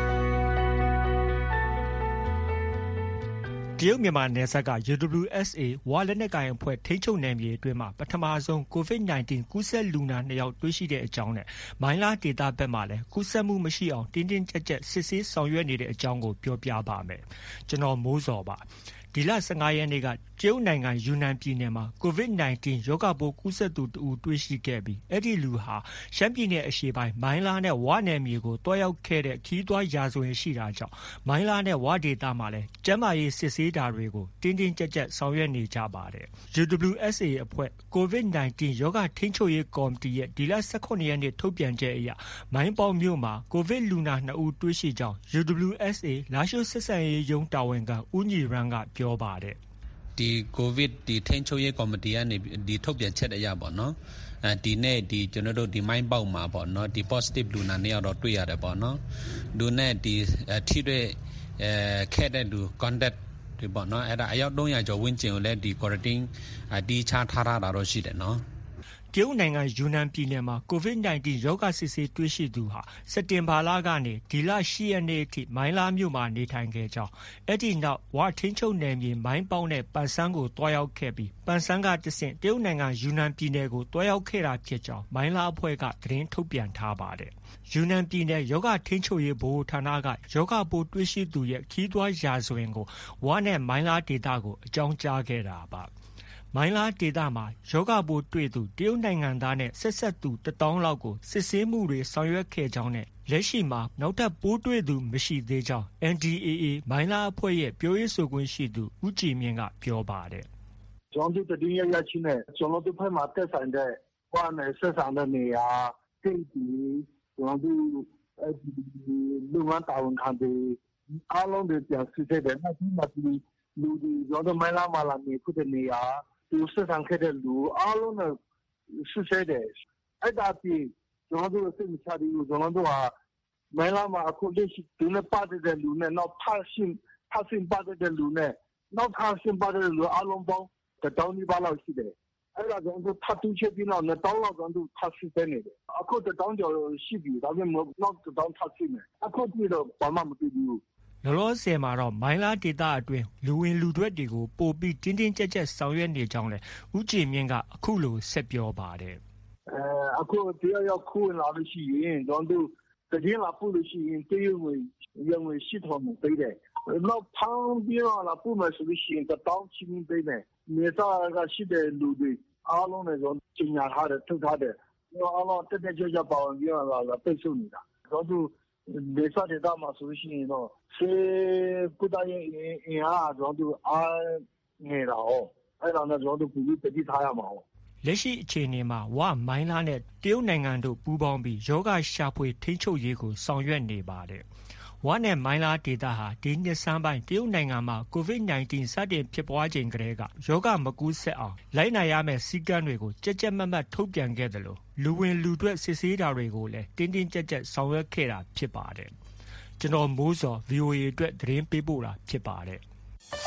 တရုတ်မြန်မာနယ်စပ်က ယူ ဒဘလျူ အက်စ် အေ ဝါလက်နက်ကိုင်အဖွဲ့ထိန်းချုပ်နယ်မြေအတွင်းမှာပထမဆုံး ကိုဗစ် ၁၉ ကူးစက်လူနာနှစ်ယောက်တွေ့ရှိတဲ့အကြောင်းနဲ့မိုင်းလားဒေသဘက်မှာလည်းကူးစက်မှုမရှိအောင်တင်းတင်းကျပ်ကျပ်စစ်ဆေးဆောင်ရွက်နေတဲ့အကြောင်းကိုပြောပြပါမယ်။ကျွန်တော်မိုးစောပါ။ဒီလဆယ့်ငါးရက်နေ့ကတရုတ်နိုင်ငံယူနန်ပြည်နယ်မှာကိုဗစ် ၁၉ ရောဂါပိုးကူးစက်သူတဦးတွေ့ရှိခဲ့ပြီးအဲ့ဒီလူဟာရှမ်းပြည်နယ်အရှေ့ပိုင်းမိုင်းလားနဲ့ဝနယ်မြေကိုတွားရောက်ခဲ့တဲ့ခီးသွွားရာဇဝင်ရှိတာကြောင့်မိုင်းလားနဲ့ဝဒေသမှာလည်းကျန်းမာရေးစစ်ဆေးတာတွေကိုတင်းတင်းကျပ်ကျပ်ဆောင်ရွက်နေကြပါတယ်။ ယူ ဒဘလျူ အက်စ် အေ အဖွဲ့ကိုဗစ် ၁၉ ရောဂါထိန်းချုပ်ရေးကော်မတီရဲ့ဒီလဆယ့်ခုနှစ်ရက်နေ့ထုတ်ပြန်ချက်အရမိုင်းပေါက်မြို့မှာကိုဗစ်လူနာနှစ်ဦးတွေ့ရှိကြောင်း ယူ ဒဘလျူ အက်စ် အေ လာရှိုးဆက်ဆံရေးရုံးတာဝန်ခံဦးညီရန်ကပြောပါတယ်ဒီကိုဗစ်ဒီထိန်းချုပ်ရေးကော်မတီကနေဒီထုတ်ပြန်ချက်အရပေါ့နော်အဲဒီနေ့ဒီကျွန်တော်တို့ဒီမိုင်းပေါက်မှာပေါ့နော်ဒီ positive လူနာနှစ်ယောက်တော့တွေ့ရတယ်ပေါ့နော်လူနဲ့ဒီထိတွေ့အဲခဲ့တဲ့လူ contact တွေပေါ့နော်အဲ့ဒါအယောက်သုံးရာကျော်ဝန်းကျင်ကိုလည်းဒီ quarantine ဒီချထားတာတော့ရှိတယ်နော်တရုတ်နိုင်ငံယူနန်ပြည်နယ်မှာကိုဗစ် ၁၉ ရောဂါစစ်ဆေးတွေ့ရှိသူဟာစက်တင်ဘာလကနေဒီလ၈ရက်နေ့အထိမိုင်းလားမြို့မှာနေထိုင်ခဲ့ကြောင်းအဲ့ဒီနောက်ဝါထင်းချုပ်နယ်မြေမိုင်းပေါက်နဲ့ပန်ဆန်းကိုတွားရောက်ခဲ့ပြီးပန်ဆန်းကတဆင့်တရုတ်နိုင်ငံယူနန်ပြည်နယ်ကိုတွားရောက်ခဲ့တာဖြစ်ကြောင်းမိုင်းလားအဖွဲ့ကသတင်းထုတ်ပြန်ထားပါတယ်။ယူနန်ပြည်နယ်ရောဂါထိန်းချုပ်ရေးဗဟိုဌာနကရောဂါပိုးတွေ့ရှိသူရဲ့ခီးသွွားရာဇဝင်ကိုဝါနဲ့မိုင်းလားဒေသကိုအကြောင်းကြားခဲ့တာပါ။မိုင်းလားဒေသမှာရောဂါပိုးတွေ့သူတရုတ်နိုင်ငံသားနဲ့ဆက်ဆက်သူတစ်တောင်းလောက်ကိုစစ်ဆေးမှုတွေဆောင်ရွက်ခဲ့ကြောင်းနဲ့လက်ရှိမှာနောက်ထပ်ပိုးတွေ့သူမရှိသေးကြောင်း အန် ဒီ အေ အေ မိုင်းလားအဖွဲ့ရဲ့ပြောရေးဆိုခွင့်ရှိသူဦးကြည်မြင့်ကပြောပါတယ်။ကျွန်တော်တို့တည်ရရချင်းနဲ့ကျွန်တော်တို့ဖက်မှာတက်ဆိုင်တဲ့ဝါနဲ့ဆက်ဆံတဲ့နေရာတိတ်ပြီးကျွန်တော်တို့အဲဒီလူမတာဝန်ခံတွေအားလုံးတွေပြန်စစ်ဆေးတယ်နောက်ပြီးမှဒီလူတွေကျွန်တော်မိုင်းလားမှာလာနေခုတဲ့နေရာသူဆက်ဆံခဲ့တဲ့လူအားလုံးနဲ့စစ်ဆေးတယ်အဲ့ဒါပြီးကျွန်တော်တို့စိတ်မချသေးဘူးကျွန်တော်တို့ဟာမိုင်းလာမှာအခုလက်ရှိသူနဲ့ပတ်တဲ့လူနဲ့နောက်ဖတ်ရှင်ဖတ်ရှင်ပတ်တဲ့လူနဲ့နောက်ဖတ်ရှင်ပတ်တဲ့လူအားလုံးပေါင်းတောင်းဒီပါလောက်ရှိတယ်အဲ့ဒါကျွန်တော်တို့ထပ်တူးချက်ပြီးတော့နှစ်တောင်းလောက်ကျွန်တော်တို့ဖတ်စစ်တဲ့နေတယ်အခုတောင်းကျော်ရှိပြီဒါပေမဲ့နောက်တောင်းဖတ်စစ်မယ်အခုပြီးတော့ဘာမှမသိဘူးလောလောဆယ်မှာတော့မိုင်းလားဒေသအတွင်းလူဝင်လူထွက်တွေကိုပို့ပြီးတင်းတင်းကျပ်ကျပ်ဆောင်ရွက်နေကြောင်းလဲဦးကြည်မြင့်ကအခုလိုဆက်ပြောပါတယ်အဲအခုတရားရောက်ခုလာလို့ရှိရင်ကျွန်တော်တို့တည်လာပို့လို့ရှိရင်တေးဝင်ရုံဝင်ရှိတော်မူပေးတယ်နောက်ဖောင်းပြီးတော့လာပို့မယ်ဆိုလို့ရှိရင်တောင်းချင်းပေးမယ်မြေသားကရှိတဲ့လူတွေအားလုံးနဲ့ကျွန်တော်ညာထားတယ်ထုတ်ထားတယ်ကျွန်တော်အားလုံးတက်တက်ကြွကြွပါဝင်ပြီးတော့လာပိတ်ဆို့နေတာကျွန်တော်ဒေသဒေသမှာဆိုလို့ရှိရင်တော့စေကုသရေးအင်အားကျွန်တော်တို့အားနေတာဟောအဲ့ဒါနဲ့ကျွန်တော်တို့ပြည်သူတည်ထားရမှာဟောလက်ရှိအခြေအနေမှာဝမိုင်းလားနဲ့တရုတ်နိုင်ငံတို့ပူးပေါင်းပြီးယောဂရှာဖွေထိန်းချုပ်ရေးကိုဆောင်ရွက်နေပါတယ်။ဝနဲ့မိုင်းလားဒေသဟာဒီနှစ်ဆန်းပိုင်းတရုတ်နိုင်ငံမှာကိုဗစ် ၁၉ စတင်ဖြစ်ပွားချိန်ကတည်းကယောဂမကူးစက်အောင်လိုက်နာရမယ့်စည်းကမ်းတွေကိုကြက်ကြက်မတ်မတ်ထုတ်ပြန်ခဲ့တယ်လို့လူဝင်လူထွက်စစ်ဆေးတာတွေကိုလည်းတင်းတင်းကျပ်ကျပ်ဆောင်ရွက်ခဲ့တာဖြစ်ပါတယ်။ကျွန်တော်မိုးစော ဗီအိုအေ အတွက်သတင်းပေးပို့တာဖြစ်ပါတယ်။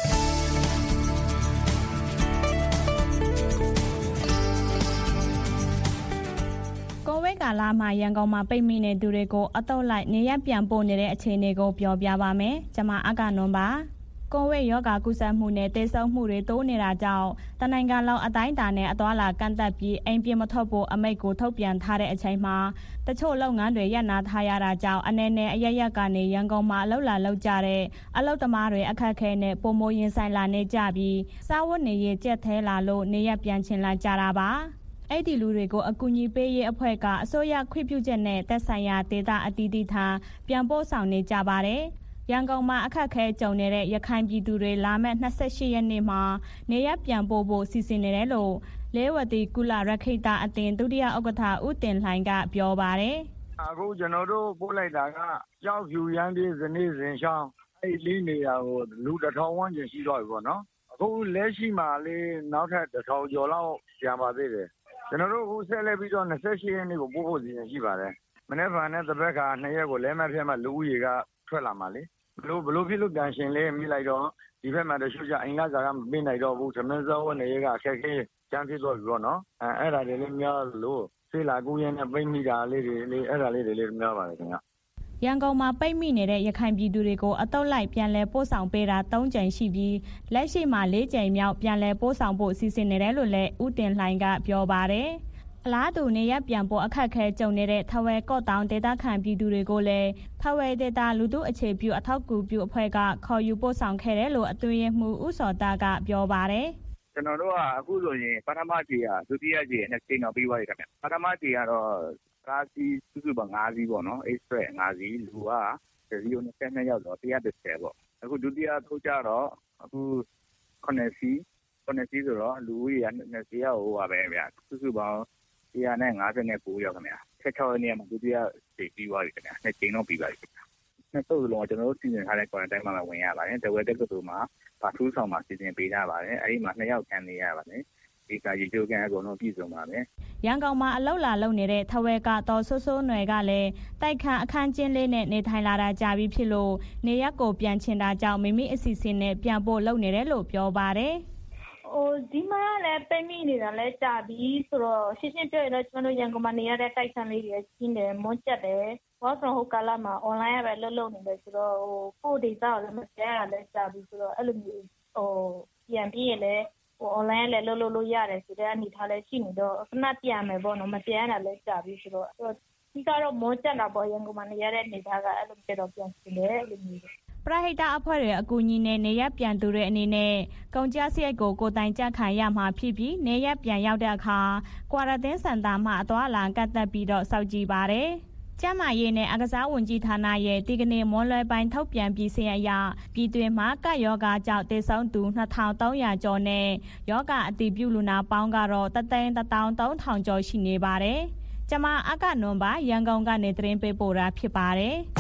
ကိုဗစ်ကာလမှာရန်ကုန်မှာပိတ်မိနေသူတွေကိုအသုတ်လိုက်နေရပြန်ပို့နေတဲ့အခြေအနေကိုပြောပြပါမယ်။ကျွန်မအကနွန်ပါ။ကိုဗစ်ရောဂါကူးစက်မှုနဲ့သေဆုံးမှုတွေတိုးနေတာကြောင့်တနိုင်ငံလုံးအတိုင်းအတာနဲ့အသွာလာကန့်သက်ပြီးအိမ်ပြင်မထွက်ဖို့အမိန့်ကိုထုတ်ပြန်ထားတဲ့အချိန်မှာတချို့လုပ်ငန်းတွေရပ်နားထားရတာကြောင့်အနေနဲ့အရရက်ကနေရန်ကုန်မှာအလုပ်လာလုပ်ကြတဲ့အလုပ်သမားတွေအခက်အခဲနဲ့ပုံမရင်ဆိုင်လာနေကြပြီးစားဝတ်နေရေးကြက်သေးလာလို့နေရပြန်ချင်လာကြတာပါ။အဲ့ဒီလူတွေကိုအကူအညီပေးရေးအဖွဲ့ကအစိုးရခွင့်ပြုချက်နဲ့သက်ဆိုင်ရာဒေသအသီးသီးထားပြန်ပို့ဆောင်နေကြပါတယ်။ရန်ကုန်မှာအခက်အခဲကြုံနေတဲ့ရခိုင်ပြည်သူတွေလာမယ့်၂၈ရက်နေ့မှာနေရပြန်ပို့ဖို့စီစဉ်နေတယ်လို့လေးဝတီကုလရခိတအသင်းဒုတိယဥက္ကဋ္ဌဦးတင်လှိုင်ကပြောပါတယ်။အခုကျွန်တော်တို့ပို့လိုက်တာကကြောက်ဖြူရမ်းပြေးဇနီးစဉ်ချောင်းအဲ့လေးနေရာကိုလူတစ်ထောင်ဝန်းကျင်ရှိတော့ပြီပေါ့နော်။အခုလက်ရှိမှာလေးနောက်ထပ်တစ်ထောင်ကျော်လောက်ပြန်ပါသေးတယ်။ကျွန်တော်တို့အခုဆက်လက်ပြီးတော့၂၈ရက်နေ့ကိုပို့ဖို့စီစဉ်ရှိပါတယ်မနေ့ကနဲ့တပတ်ကနှစ်ရက်ကိုလဲမဖြတ်မှလူဦးရေကထွက်လာမှာလေဘလို့ဘလို့ဖြစ်လို့တန်ရှင်လဲမိလိုက်တော့ဒီဘက်မှာတချို့ကျအိမ်လာစားကမပြနိုင်တော့ဘူးသမင်းစောဝနေရကအခက်အခဲကျန်းဖြစ်တော့ပြီပေါ့နော်အဲအဲ့ဒါတွေလည်းများလို့ဆေးလာကူးရင်နဲ့ပိတ်မိတာလေးတွေလေးအဲ့ဒါလေးတွေလေးများပါတယ်ခင်ဗျရန်ကုန်မှာပိတ်မိနေတဲ့ရခိုင်ပြည်သူတွေကိုအတုပ်လိုက်ပြန်လည်ပို့ဆောင်ပေးတာ၃ကြိမ်ရှိပြီးလက်ရှိမှာ၄ကြိမ်မြောက်ပြန်လည်ပို့ဆောင်ဖို့စီစဉ်နေတယ်လို့လည်းဦးတင်လှိုင်ကပြောပါတယ်။အလားတူနေရပြန်ဖို့အခက်အခဲကြုံနေတဲ့ထဝဲကော့တောင်ဒေသခံပြည်သူတွေကိုလည်းထဝဲဒေသလူထုအခြေပြုအထောက်အကူပြုအဖွဲ့ကခေါ်ယူပို့ဆောင်ခဲ့တယ်လို့အတွင်းရေးမှူးဦးစောတာကပြောပါတယ်။ကျွန်တော်တို့ကအခုဆိုရင်ပထမကြိမ်ကဒုတိယကြိမ်နဲ့ချိန်တော့ပြီးသွားပြီခင်ဗျ။ပထမကြိမ်ကတော့ကားစီးစုစုပေါင်း၅စီးပေါ့နော် Express ၅စီးလူကဒီလိုနဲ့ဆက်နှစ်ယောက်တော့၁၁၀ပေါ့အခုဒုတိယထုတ်ကြတော့အခုခုနှစ်စီးခုနှစ်စီးဆိုတော့လူဦးရေက၂၀ယောက်ဟိုပါပဲဗျာစုစုပေါင်း၁၅၉ယောက်ခင်ဗျာ၁၆ရက်နေ့မှာဒုတိယကြိမ်ပြီးသွားပြီခင်ဗျာနှစ်ကြိမ်တော့ပြီးပါပြီခင်ဗျာနှစ်သုတ်လုံးကျွန်တော်တို့စီစဉ်ထားတဲ့ quarantine မှာဝင်ရပါတယ်တဝဲတက္ကသိုလ်မှာဘာထူးဆောင်မှာစီစဉ်ပေးထားပါတယ်အဲ့ဒီမှာနှစ်ယောက်ခံနေရပါတယ်ဒီကရေချိုးကန်အကုန်လုံးပြည်စုံပါမယ်ရန်ကုန်မှာအလောက်လာလုံနေတဲ့ထဝဲကတော့ဆိုးဆိုးနွယ်ကလည်းတိုက်ခန်းအခန်းချင်းလေးနဲ့နေထိုင်လာတာကြာပြီဖြစ်လို့နေရက်ကိုပြန်ချင်တာကြောင့်မိမိအစီအစဉ်နဲ့ပြန်ဖို့လုပ်နေတယ်လို့ပြောပါတယ်ဟိုဒီမှာလည်းပိတ်မိနေတာလည်းကြာပြီဆိုတော့ရှင်းရှင်းပြောရတော့ကျွန်တော်တို့ရန်ကုန်မှာနေရတဲ့တိုက်ခန်းလေးတွေကြီးနေမွန်းကျက်တယ်ဘောဆောင်ဟိုကာလာမှာ online ရပဲလှုပ်လှုပ်နေတယ်ဆိုတော့ဟိုကိုဒေတာလည်းမပြရလည်းကြာပြီဆိုတော့အဲ့လိုမျိုးဟိုပြန်ပြီးရလည်းဟို online လည်းလုပ်လို့လို့ရတယ်ဆိုတဲ့အနေထားလည်းရှိနေတော့ခဏပြန်မယ်ပေါ့နော်မပြန်ရတာလည်းကြာပြီဆိုတော့ဒီကတော့မွန်းကျက်တာပေါ့ရန်ကုန်မှာနေရတဲ့အနေထားကအဲ့လိုပြတော့ပြန်ရှင်တယ်အဲ့လိုမျိုးပရဟိတအဖွဲ့တွေအကူအညီနဲ့နေရပြန်သူတွေအနေနဲ့ကုန်ကျစရိတ်ကိုကိုယ်တိုင်ကြခံရမှာဖြစ်ပြီးနေရပြန်ရောက်တဲ့အခါကွာရတင်းစင်တာမှာအသွားအလာကန့်သတ်ပြီးတော့စောင့်ကြည့်ပါတယ်ကျန်းမာရေးနဲ့အကစားဝန်ကြီးဌာနရဲ့ဒီကနေ့မွန်းလွဲပိုင်းထုတ်ပြန်ပြီးစာရင်းအရပြည်တွင်းမှာကပ်ရောဂါကြောင့်သေဆုံးသူနှစ်ထောင်သုံးရာကျော်နဲ့ရောဂါအတည်ပြုလူနာပေါင်းကတော့တသိန်းတစ်သောင်းသုံးထောင်ကျော်ရှိနေပါတယ်။ကျွန်မအကနွန်ပါရန်ကုန်ကနေသတင်းပေးပို့တာဖြစ်ပါတယ်။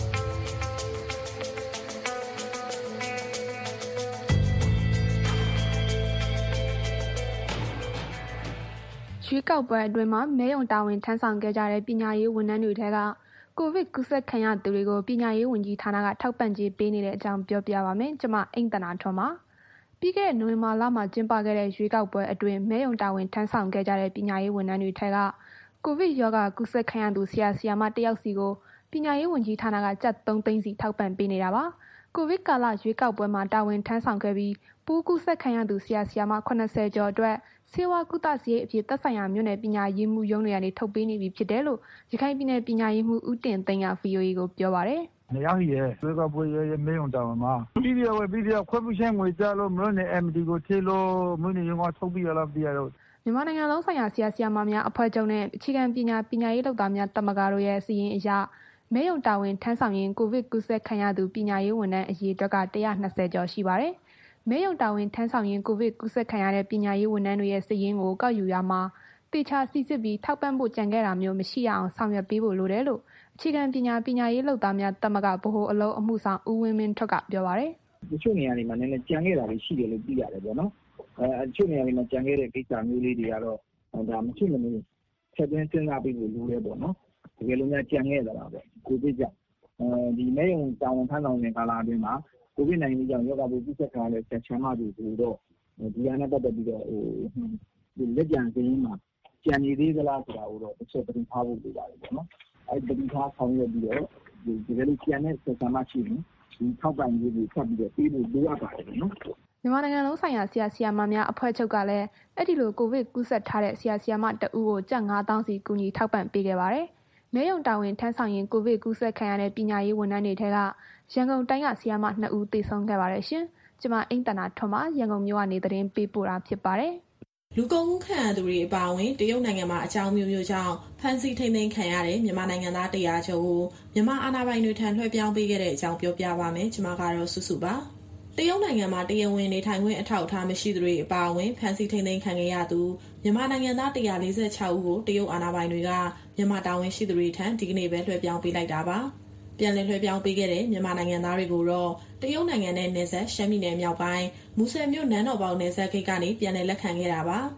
ရွေးကောက်ပွဲအတွင်းမှာမဲရုံတာဝန်ထမ်းဆောင်ခဲ့ကြတဲ့ပညာရေးဝန်ထမ်းတွေထဲကကိုဗစ်ကူးစက်ခံရသူတွေကိုပညာရေးဝန်ကြီးဌာနကထောက်ပံ့ကြေးပေးနေတဲ့အကြောင်းပြောပြပါမယ်။ကျွန်မအိမ်တနာထွန်းပါ။ပြီးခဲ့တဲ့နိုဝင်ဘာလမှာကျင်းပခဲ့တဲ့ရွေးကောက်ပွဲအတွင်းမဲရုံတာဝန်ထမ်းဆောင်ခဲ့ကြတဲ့ပညာရေးဝန်ထမ်းတွေထဲကကိုဗစ်ရောဂါကူးစက်ခံရသူဆရာဆရာမတယောက်စီကိုပညာရေးဝန်ကြီးဌာနကကျပ်သုံးသိန်းစီထောက်ပံ့ပေးနေတာပါ။ကိုဗစ်ကာလရွေးကောက်ပွဲမှာတာဝန်ထမ်းဆောင်ခဲ့ပြီးပိုးကူးစက်ခံရသူဆရာဆရာမခုနှစ်ဆယ်ကျော်အတွက်ဆေးဝါးကုသစရိတ်အဖြစ်သက်ဆိုင်ရာမြို့နယ်ပညာရေးမှူးရုံးတွေကနေထုတ်ပေးနေပြီဖြစ်တယ်လို့ရခိုင်ပြည်နယ်ပညာရေးမှူးဦးတင်သိန်းက ဗီအိုအေကိုပြောပါတယ်။နေရောက်ရဲ့ဆွေးကောက်ပွဲရဲ့မဲုံတောင်မှာပြည်ပြဝဲပြည်ပြခွဲပူရှင်းငွေကြလို့မြို့နယ် M D ကိုထေလို့မြို့နယ်ရုံးကထုတ်ပြီးရလားပြည်ရတော့မြန်မာနိုင်ငံလုံးဆိုင်ရာဆရာဆရာမများအဖွဲ့ချုပ်နဲ့အခြေခံပညာပညာရေးလုပ်သားများတမကတို့ရဲ့စီရင်အရမဲရုံတာဝန်ထမ်းဆောင်ရင်ကိုဗစ်ကူးစက်ခံရသူပညာရေးဝန်ထမ်းအရေအတွက်က၁၂၀ကျော်ရှိပါတယ်။မဲရုံတာဝန်ထမ်းဆောင်ရင်ကိုဗစ်ကူးစက်ခံရတဲ့ပညာရေးဝန်ထမ်းတွေရဲ့စာရင်းကိုကောက်ယူရမှာတေချာစီစစ်ပြီးထောက်ပံ့ဖို့ကြံခဲ့တာမျိုးမရှိအောင်ဆောင်ရွက်ပေးဖို့လိုတယ်လို့အခြေခံပညာပညာရေးလုပ်သားများတမကဗဟိုအလုံးအမှုဆောင်ဦးဝင်းမင်းထွက်ကပြောပါတယ်။တချို့နေရာတွေမှာလည်းကြံခဲ့တာတွေရှိတယ်လို့သိရတယ်ပေါ့နော်။အဲတချို့နေရာတွေမှာကြံခဲ့တဲ့ကိစ္စမျိုးလေးတွေကတော့ဒါမရှိမနေဆက်သွင်းစဉ်းစားပြီးလို့လိုတယ်ပေါ့နော်။တကယ်လို့များကြံခဲ့တာပေါ့ကိုဗစ်ကြောင့်အဲဒီမဲရုံတာဝန်ထမ်းဆောင်တဲ့ကာလအတွင်းမှာကိုဗစ်နိုင်ကြောင့်ယောဂပိုးကူးစက်ခံရတဲ့ဆက်ချမ်းမတွေဆိုတော့ဒီဟာနဲ့ပတ်သက်ပြီးတော့ဟိုဒီလက်ကြံစင်းမှာကြံနေသေးသလားဆိုတာကိုတော့တစ်ချက်ပြင်ထားဖို့လိုပါတယ်ပေါ့နော်အဲဒီပြင်ထားဆောင်ရွက်ပြီးတော့ဒီဒီလိုကြံတဲ့ဆက်ချမ်းမရှိဘူးဒီထောက်ပံ့ရေးတွေဆက်ပြီးတော့ပြီးဖို့လိုအပ်ပါတယ်နော်မြန်မာနိုင်ငံလုံးဆိုင်ရာဆရာဆရာမများအဖွဲ့ချုပ်ကလည်းအဲ့ဒီလိုကိုဗစ်ကူးစက်ထားတဲ့ဆရာဆရာမတအူးကိုကျပ်ငါးသောင်းစီကူညီထောက်ပံ့ပေးခဲ့ပါတယ်။မဲရုံတာဝန်ထမ်းဆောင်ရင်ကိုဗစ်ကူးစက်ခံရတဲ့ပညာရေးဝန်ထမ်းတွေထဲကရန်ကုန်တိုင်းကဆရာမနှစ်ဦးသေဆုံးခဲ့ပါတယ်ရှင်။ကျွန်မအိမ်တနာထွန်းမှာရန်ကုန်မြို့ကနေသတင်းပေးပို့တာဖြစ်ပါတယ်။လူကုန်ကူးခံရသူတွေအပါအဝင်တရုတ်နိုင်ငံမှာအကြောင်းမျိုးမျိုးကြောင့်ဖမ်းဆီးထိန်းသိမ်းခံရတဲ့မြန်မာနိုင်ငံသားတရာကျော်ကိုမြန်မာအာဏာပိုင်တွေထံလွှဲပြောင်းပေးခဲ့တဲ့အကြောင်းပြောပြပါမယ်။ကျွန်မကတော့စုစုပါ။တရုတ်နိုင်ငံမှာတရားဝင်နေထိုင်ခွင့်အထောက်အထားမရှိသူတွေအပါအဝင်ဖမ်းဆီးထိန်းသိမ်းခံခဲ့ရသူမြန်မာနိုင်ငံသား၁၄၆ဦးကိုတရုတ်အာဏာပိုင်တွေကမြန်မာတာဝန်ရှိသူတွေထံဒီကနေ့ပဲလွှဲပြောင်းပေးလိုက်တာပါ။ပြန်လည်လွှဲပြောင်းပေးခဲ့တဲ့မြန်မာနိုင်ငံသားတွေကိုတော့တရုတ်နိုင်ငံနဲ့နယ်စပ်ရှမ်းပြည်နယ်မြောက်ပိုင်းမူဆယ်မြို့နန်းတော်ပေါက်နယ်စပ်ဂိတ်ကနေပြန်လည်လက်ခံခဲ့တာပါ။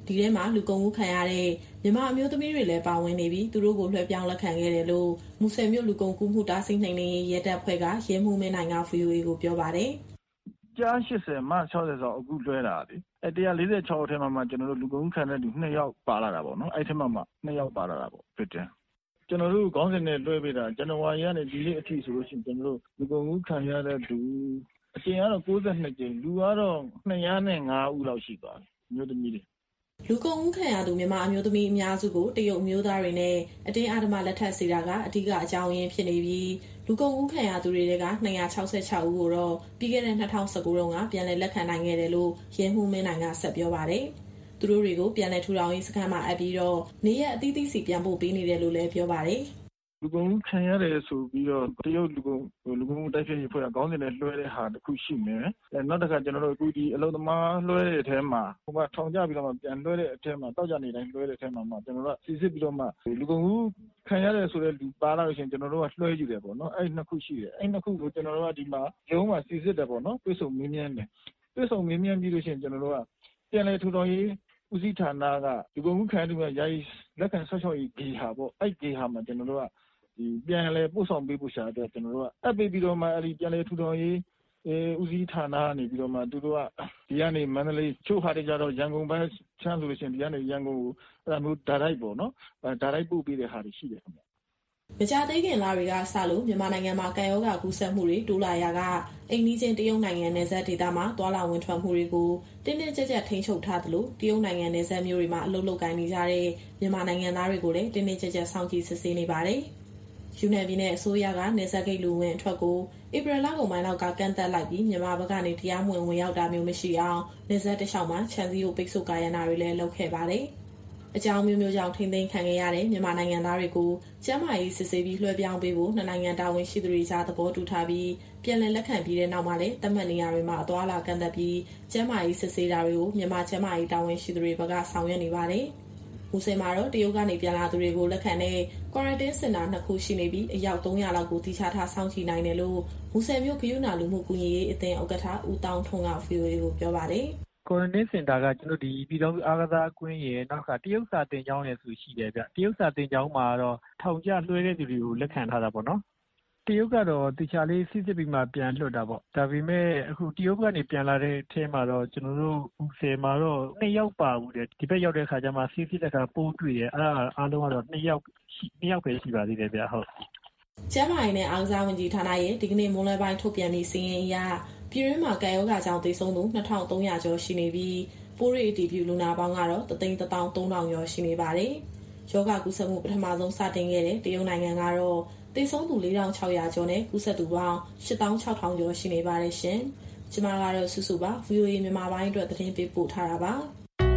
ဒီထဲမှာလူကုန်ကူးခံရတဲ့မြန်မာအမျိုးသမီးတွေလည်းပါဝင်နေပြီးသူတို့ကိုလွှဲပြောင်းလက်ခံခဲ့တယ်လို့မူဆယ်မြို့လူကုန်ကူးမှုတားဆီးနှိမ်နင်းရေးရဲတပ်ဖွဲ့ကရဲမှူးမင်းနိုင်က ဗွီအိုအေကိုပြောပါတယ်။ကြားရှစ်ဆယ်မှ၆၀ဆိုအခုလွှဲတာလေ။အဲone forty-sixအထက်မှာမှကျွန်တော်တို့လူကုန်ကူးခံတဲ့လူtwoယောက်ပါလာတာပေါ့နော်။အဲ့ထက်မှမှtwoယောက်ပါလာတာပေါ့ဖြစ်တယ်။ကျွန်တော်တို့ခေါင်းစဉ်နဲ့လွှဲပေးတာဇန်နဝါရီကနေဒီနေ့အထိဆိုလို့ရှိရင်ကျွန်တော်တို့လူကုန်ကူးခံရတဲ့လူအကျဉ်းကတော့ninety-twoကြိမ်လူကတော့two oh fiveဦးလောက်ရှိသွားတယ်မျိုးသမီးတွေလူကုန်ဦးခံရသူမြန်မာအမျိုးသမီးအများစုကိုတရုတ်မျိုးသားတွေနဲ့အတင်းအဓမ္မလက်ထပ်စေတာကအဓိကအကြောင်းရင်းဖြစ်နေပြီးလူကုန်ဦးခံရသူတွေကtwo sixty-sixဦးကိုတော့ပြီးခဲ့တဲ့two thousand nineteenတုန်းကပြန်လည်လက်ခံနိုင်ခဲ့တယ်လို့ရဲမှူးမင်းနိုင်ကဆက်ပြောပါတယ်။သူတို့တွေကိုပြန်လည်ထူထောင်ရေးစခန်းမှာအပ်ပြီးတော့နေရအသီးသီးစီပြန်ပို့ပေးနေတယ်လို့လည်းပြောပါတယ်။လူကုန်ကူးခံရတယ်ဆိုပြီးတော့တရုတ်လူကုန်လူကုန်ကူးတိုက်ဖျက်ရေးဖွဲ့ကခေါင်းစဉ်နဲ့လွှဲတဲ့ဟာတစ်ခုရှိမယ်။အဲနောက်တစ်ခါကျွန်တော်တို့အခုဒီအလုံသမားလွှဲတဲ့အထဲမှာဟိုကထောင်ကြပြီးတော့မှပြန်လွှဲတဲ့အထဲမှာတောက်ကြနေတိုင်းလွှဲတဲ့အထဲမှာမှကျွန်တော်တို့ကစီစစ်ပြီးတော့မှလူကုန်ကူးခံရတယ်ဆိုတဲ့လူပါလာလို့ရှိရင်ကျွန်တော်တို့ကလွှဲယူတယ်ပေါ့နော်။အဲ့နှစ်ခုရှိတယ်။အဲ့နှစ်ခုကိုကျွန်တော်တို့ကဒီမှာရုံးမှာစီစစ်တယ်ပေါ့နော်။တွေ့ဆုံမင်းမြန်းတယ်။တွေ့ဆုံမင်းမြန်းပြီးလို့ရှိရင်ကျွန်တော်တို့ကပြန်လည်ထူထောင်ရေးဦးစီးဌာနကလူကုန်ကူးခံရသူကယာယီလက်ခံဆောက်ရှောက်ရေးဂေဟာပေါ့။အဲ့ဂေဟာမှာကျွန်တော်တို့ကဒီပြန်လဲပို့ဆောင်ပေးဖို့ရှာတဲ့ကျွန်တော်တို့ကအပ်ပေးပြီးတော့မှအဲ့ဒီပြန်လဲထူထောင်ရေးအဲဦးစီးဌာနကနေပြီးတော့မှသူတို့ကဒီကနေမန္တလေးချို့ဟာတွေကြတော့ရန်ကုန်ဘက်ချမ်းဆိုလို့ရှိရင်ဒီကနေရန်ကုန်ကိုအဲ့ဒါမျိုးဓာတ်ရိုက်ပေါ့နော်ဓာတ်ရိုက်ပို့ပေးတဲ့ဟာတွေရှိတယ်ခင်ဗျမကြသေးခင်လတွေကစလို့မြန်မာနိုင်ငံမှာကံရောဂါကူးစက်မှုတွေတိုးလာရာကအိမ်နီးချင်းတရုတ်နိုင်ငံနယ်စပ်ဒေသမှာသွာလာဝင်ထွက်မှုတွေကိုတင်းတင်းကြပ်ကြပ်ထိန်းချုပ်ထားသလိုတရုတ်နိုင်ငံနယ်စပ်မြို့တွေမှာအလုပ်လုပ်ကိုင်နေကြတဲ့မြန်မာနိုင်ငံသားတွေကိုလည်းတင်းတင်းကြပ်ကြပ်စောင့်ကြည့်စစ်ဆေးနေပါတယ်။ယူနန်ပြည်နယ်အစိုးရကနယ်စပ်ဂိတ်လူဝင်အထွက်ကိုဧပြီလကုန်ပိုင်းလောက်ကကန့်သက်လိုက်ပြီးမြန်မာဘက်ကနေတရားမဝင်ဝင်ရောက်တာမျိုးမရှိအောင်နယ်စပ်တစ်လျှောက်မှာခြံစည်းရိုးပိတ်ဆို့ကာရံတာတွေလည်းလုပ်ခဲ့ပါတယ်။အကြောင်းမျိုးမျိုးကြောင့်ထိန်းသိမ်းခံခဲ့ရတဲ့မြန်မာနိုင်ငံသားတွေကိုကျန်းမာရေးစစ်ဆေးပြီးလွှဲပြောင်းပေးဖို့နှစ်နိုင်ငံတာဝန်ရှိသူတွေကြားသဘောတူထားပြီးပြန်လည်လက်ခံပြီးတဲ့နောက်မှာလည်းတတ်မှတ်နေရာတွေမှာအသွားလာကန့်သက်ပြီးကျန်းမာရေးစစ်ဆေးတာတွေကိုမြန်မာကျန်းမာရေးတာဝန်ရှိသူတွေဘက်ကဆောင်ရွက်နေပါတယ်။မူဆယ်မှာတော့တရုတ်ကနေပြန်လာသူတွေကိုလက်ခံတဲ့ quarantine center နှစ်ခုရှိနေပြီးအယောက်three hundredလောက်ကိုတိကျထားစောင့်ကြည့်နိုင်တယ်လို့မူဆယ်မြို့ဂရုဏာလူမှုကူညီရေးအသင်းဥက္ကဋ္ဌဦးတောင်းထွန်းက ဗွီအိုအေကိုပြောပါတယ်။ quarantine center ကကျွန်တော်ဒီပြည်တော်စုအားကစားအကွင်းရဲ့နောက်ကတရုတ်စာတင်ကျောင်းရဲ့ဆိုရှိတယ်ဗျ။တရုတ်စာတင်ကျောင်းမှာတော့ထောင်ကျလွှဲတဲ့သူတွေကိုလက်ခံထားတာပေါ့နော်။တရုတ်ကတော့တခြားလေးစစ်စစ်ပြီးမှပြန်လွှတ်တာပေါ့ဒါပေမဲ့အခုတရုတ်ကနေပြန်လာတဲ့အထဲမှာတော့ကျွန်တော်တို့ဦးဆယ်မှာတော့နှစ်ယောက်ပါဘူးတဲ့ဒီဘက်ရောက်တဲ့ခါကျမှစစ်စစ်တခါပိုးတွေ့တယ်အဲ့ဒါအားလုံးကတော့နှစ်ယောက်နှစ်ယောက်ပဲရှိပါသေးတယ်ဗျဟုတ်ကျန်းမာရေးနဲ့အားကစားဝန်ကြီးဌာနရဲ့ဒီကနေ့မွန်းလွဲပိုင်းထုတ်ပြန်ပြီးစီးရင်အရပြည်တွင်းမှာကံရောဂါကြောင့်သေဆုံးသူtwo thousand three hundredကျော်ရှိနေပြီးပိုးရိပ်အတည်ပြုလူနာပေါင်းကတော့one hundred thirteen thousandကျော်ရှိနေပါတယ်ယောဂကုသမှုပထမဆုံးစတင်ခဲ့တဲ့တရုတ်နိုင်ငံကတော့သေဆုံးသူfour thousand six hundredကျော်နဲ့ကူးစက်သူပေါင်းeight thousand six hundredကျော်ရှိနေပါတယ်ရှင်။ကျွန်မကတော့စုစုပါ ဗွီအိုအေ မြန်မာပိုင်းအတွက်သတင်းပေးပို့ထားတာပါ။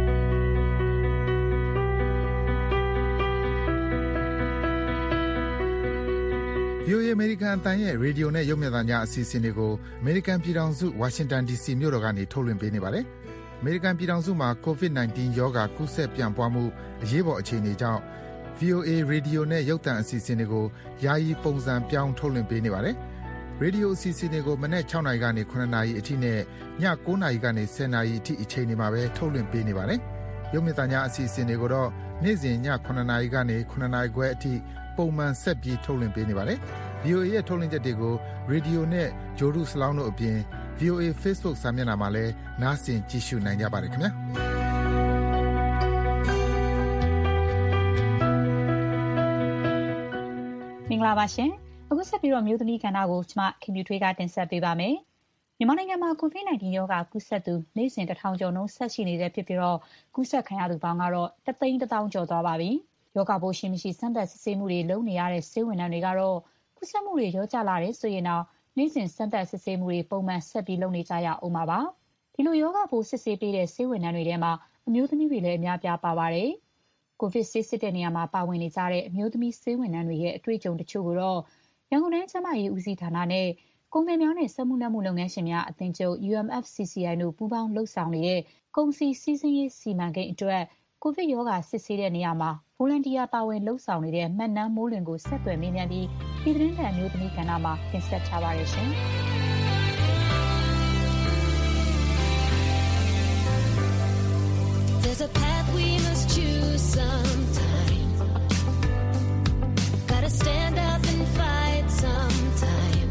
ဗွီအိုအေ American အသံရဲ့ရေဒီယိုနဲ့ရုပ်မြင်သံကြားအစီအစဉ်တွေကို American ပြည်ထောင်စု Washington ဒီ စီ မြို့တော်ကနေထုတ်လွှင့်ပေးနေပါတယ်။ American ပြည်ထောင်စုမှာ ကိုဗစ်nineteen ရောဂါကူးစက်ပြန့်ပွားမှုအရေးပေါ်အခြေအနေကြောင့်ဗွီအိုအေရေဒီယိုနဲ့ရုပ်သံအစီအစဉ်တွေကိုယာယီပုံစံပြောင်းထုတ်လွှင့်ပေးနေပါတယ်။ရေဒီယိုအစီအစဉ်တွေကိုမနက်sixနာရီကနေnineနာရီအထိနဲ့ညnineနာရီကနေtenနာရီအထိအချိန်တွေမှာပဲထုတ်လွှင့်ပေးနေပါတယ်။ရုပ်မြင်သံကြားအစီအစဉ်တွေကိုတော့နေ့စဉ်ညnineနာရီကနေnineနာရီခွဲအထိပုံမှန်ဆက်ပြီးထုတ်လွှင့်ပေးနေပါတယ်။ ဗွီအိုအေရဲ့ထုတ်လွှင့်ချက်တွေကိုရေဒီယိုနဲ့ဂျိုဒူစလောင်းတို့အပြင် ဗွီအိုအေ Facebook စာမျက်နှာမှာလည်းနားဆင်ကြည့်ရှုနိုင်ကြပါတယ်ခင်ဗျာ။မင်္ဂလာပါရှင်အခုဆက်ပြီးတော့မြို့သမီးကဏ္ဍကိုကျွန်မခင်ဗျူထွေးကတင်ဆက်ပေးပါမယ်မြန်မာနိုင်ငံမှာကိုဗစ်nineteenရောဂါကူးစက်သူနေ့စဉ်one thousandကျော်နှုန်းဆက်ရှိနေတဲ့ဖြစ်ပြီးတော့ကူးစက်ခံရသူပေါင်းကတော့oneသိန်းoneသောင်းကျော်သွားပါပြီရောဂါပိုးရှိမရှိစမ်းသပ်စစ်ဆေးမှုတွေလုပ်နေရတဲ့ဆေးဝန်ထမ်းတွေကတော့ကူးစက်မှုတွေရောကျလာတယ်ဆိုရင်တော့နေ့စဉ်စမ်းသပ်စစ်ဆေးမှုတွေပုံမှန်ဆက်ပြီးလုပ်နေကြရအောင်ပါပါဒီလိုရောဂါပိုးစစ်ဆေးပေးတဲ့ဆေးဝန်ထမ်းတွေထဲမှာအမျိုးသမီးတွေလည်းအများပြားပါပါတယ်ကိုဗစ်ဆေးစစ်တဲ့နေရာမှာပါဝင်နေကြတဲ့အမျိုးသမီးဆေးဝန်ထမ်းတွေရဲ့အတွေ့အကြုံတချို့ကိုတော့ရန်ကုန်တိုင်းကျန်းမာရေးဦးစီးဌာနနဲ့ကုန်သည်များနဲ့စက်မှုလက်မှုလုပ်ငန်းရှင်များအသင်းချုပ် U M F C C I တို့ပူးပေါင်းလှုပ်ဆောင်နေတဲ့ကုန်စည်စည်းစိမ်ရေးစီမံကိန်းအတွက်ကိုဗစ်ရောဂါစစ်ဆေးတဲ့နေရာမှာဗိုလန်တီယာပါဝင်လှုပ်ဆောင်နေတဲ့မှတ်နန်းမိုးလွင်ကိုဆက်သွယ်မေးမြန်းပြီးပြည်တွင်းတဲ့အမျိုးသမီးကဏ္ဍမှာတင်ဆက်ထားပါရရှင်။ There's a path we sometime. Gotta stand up and fight sometime.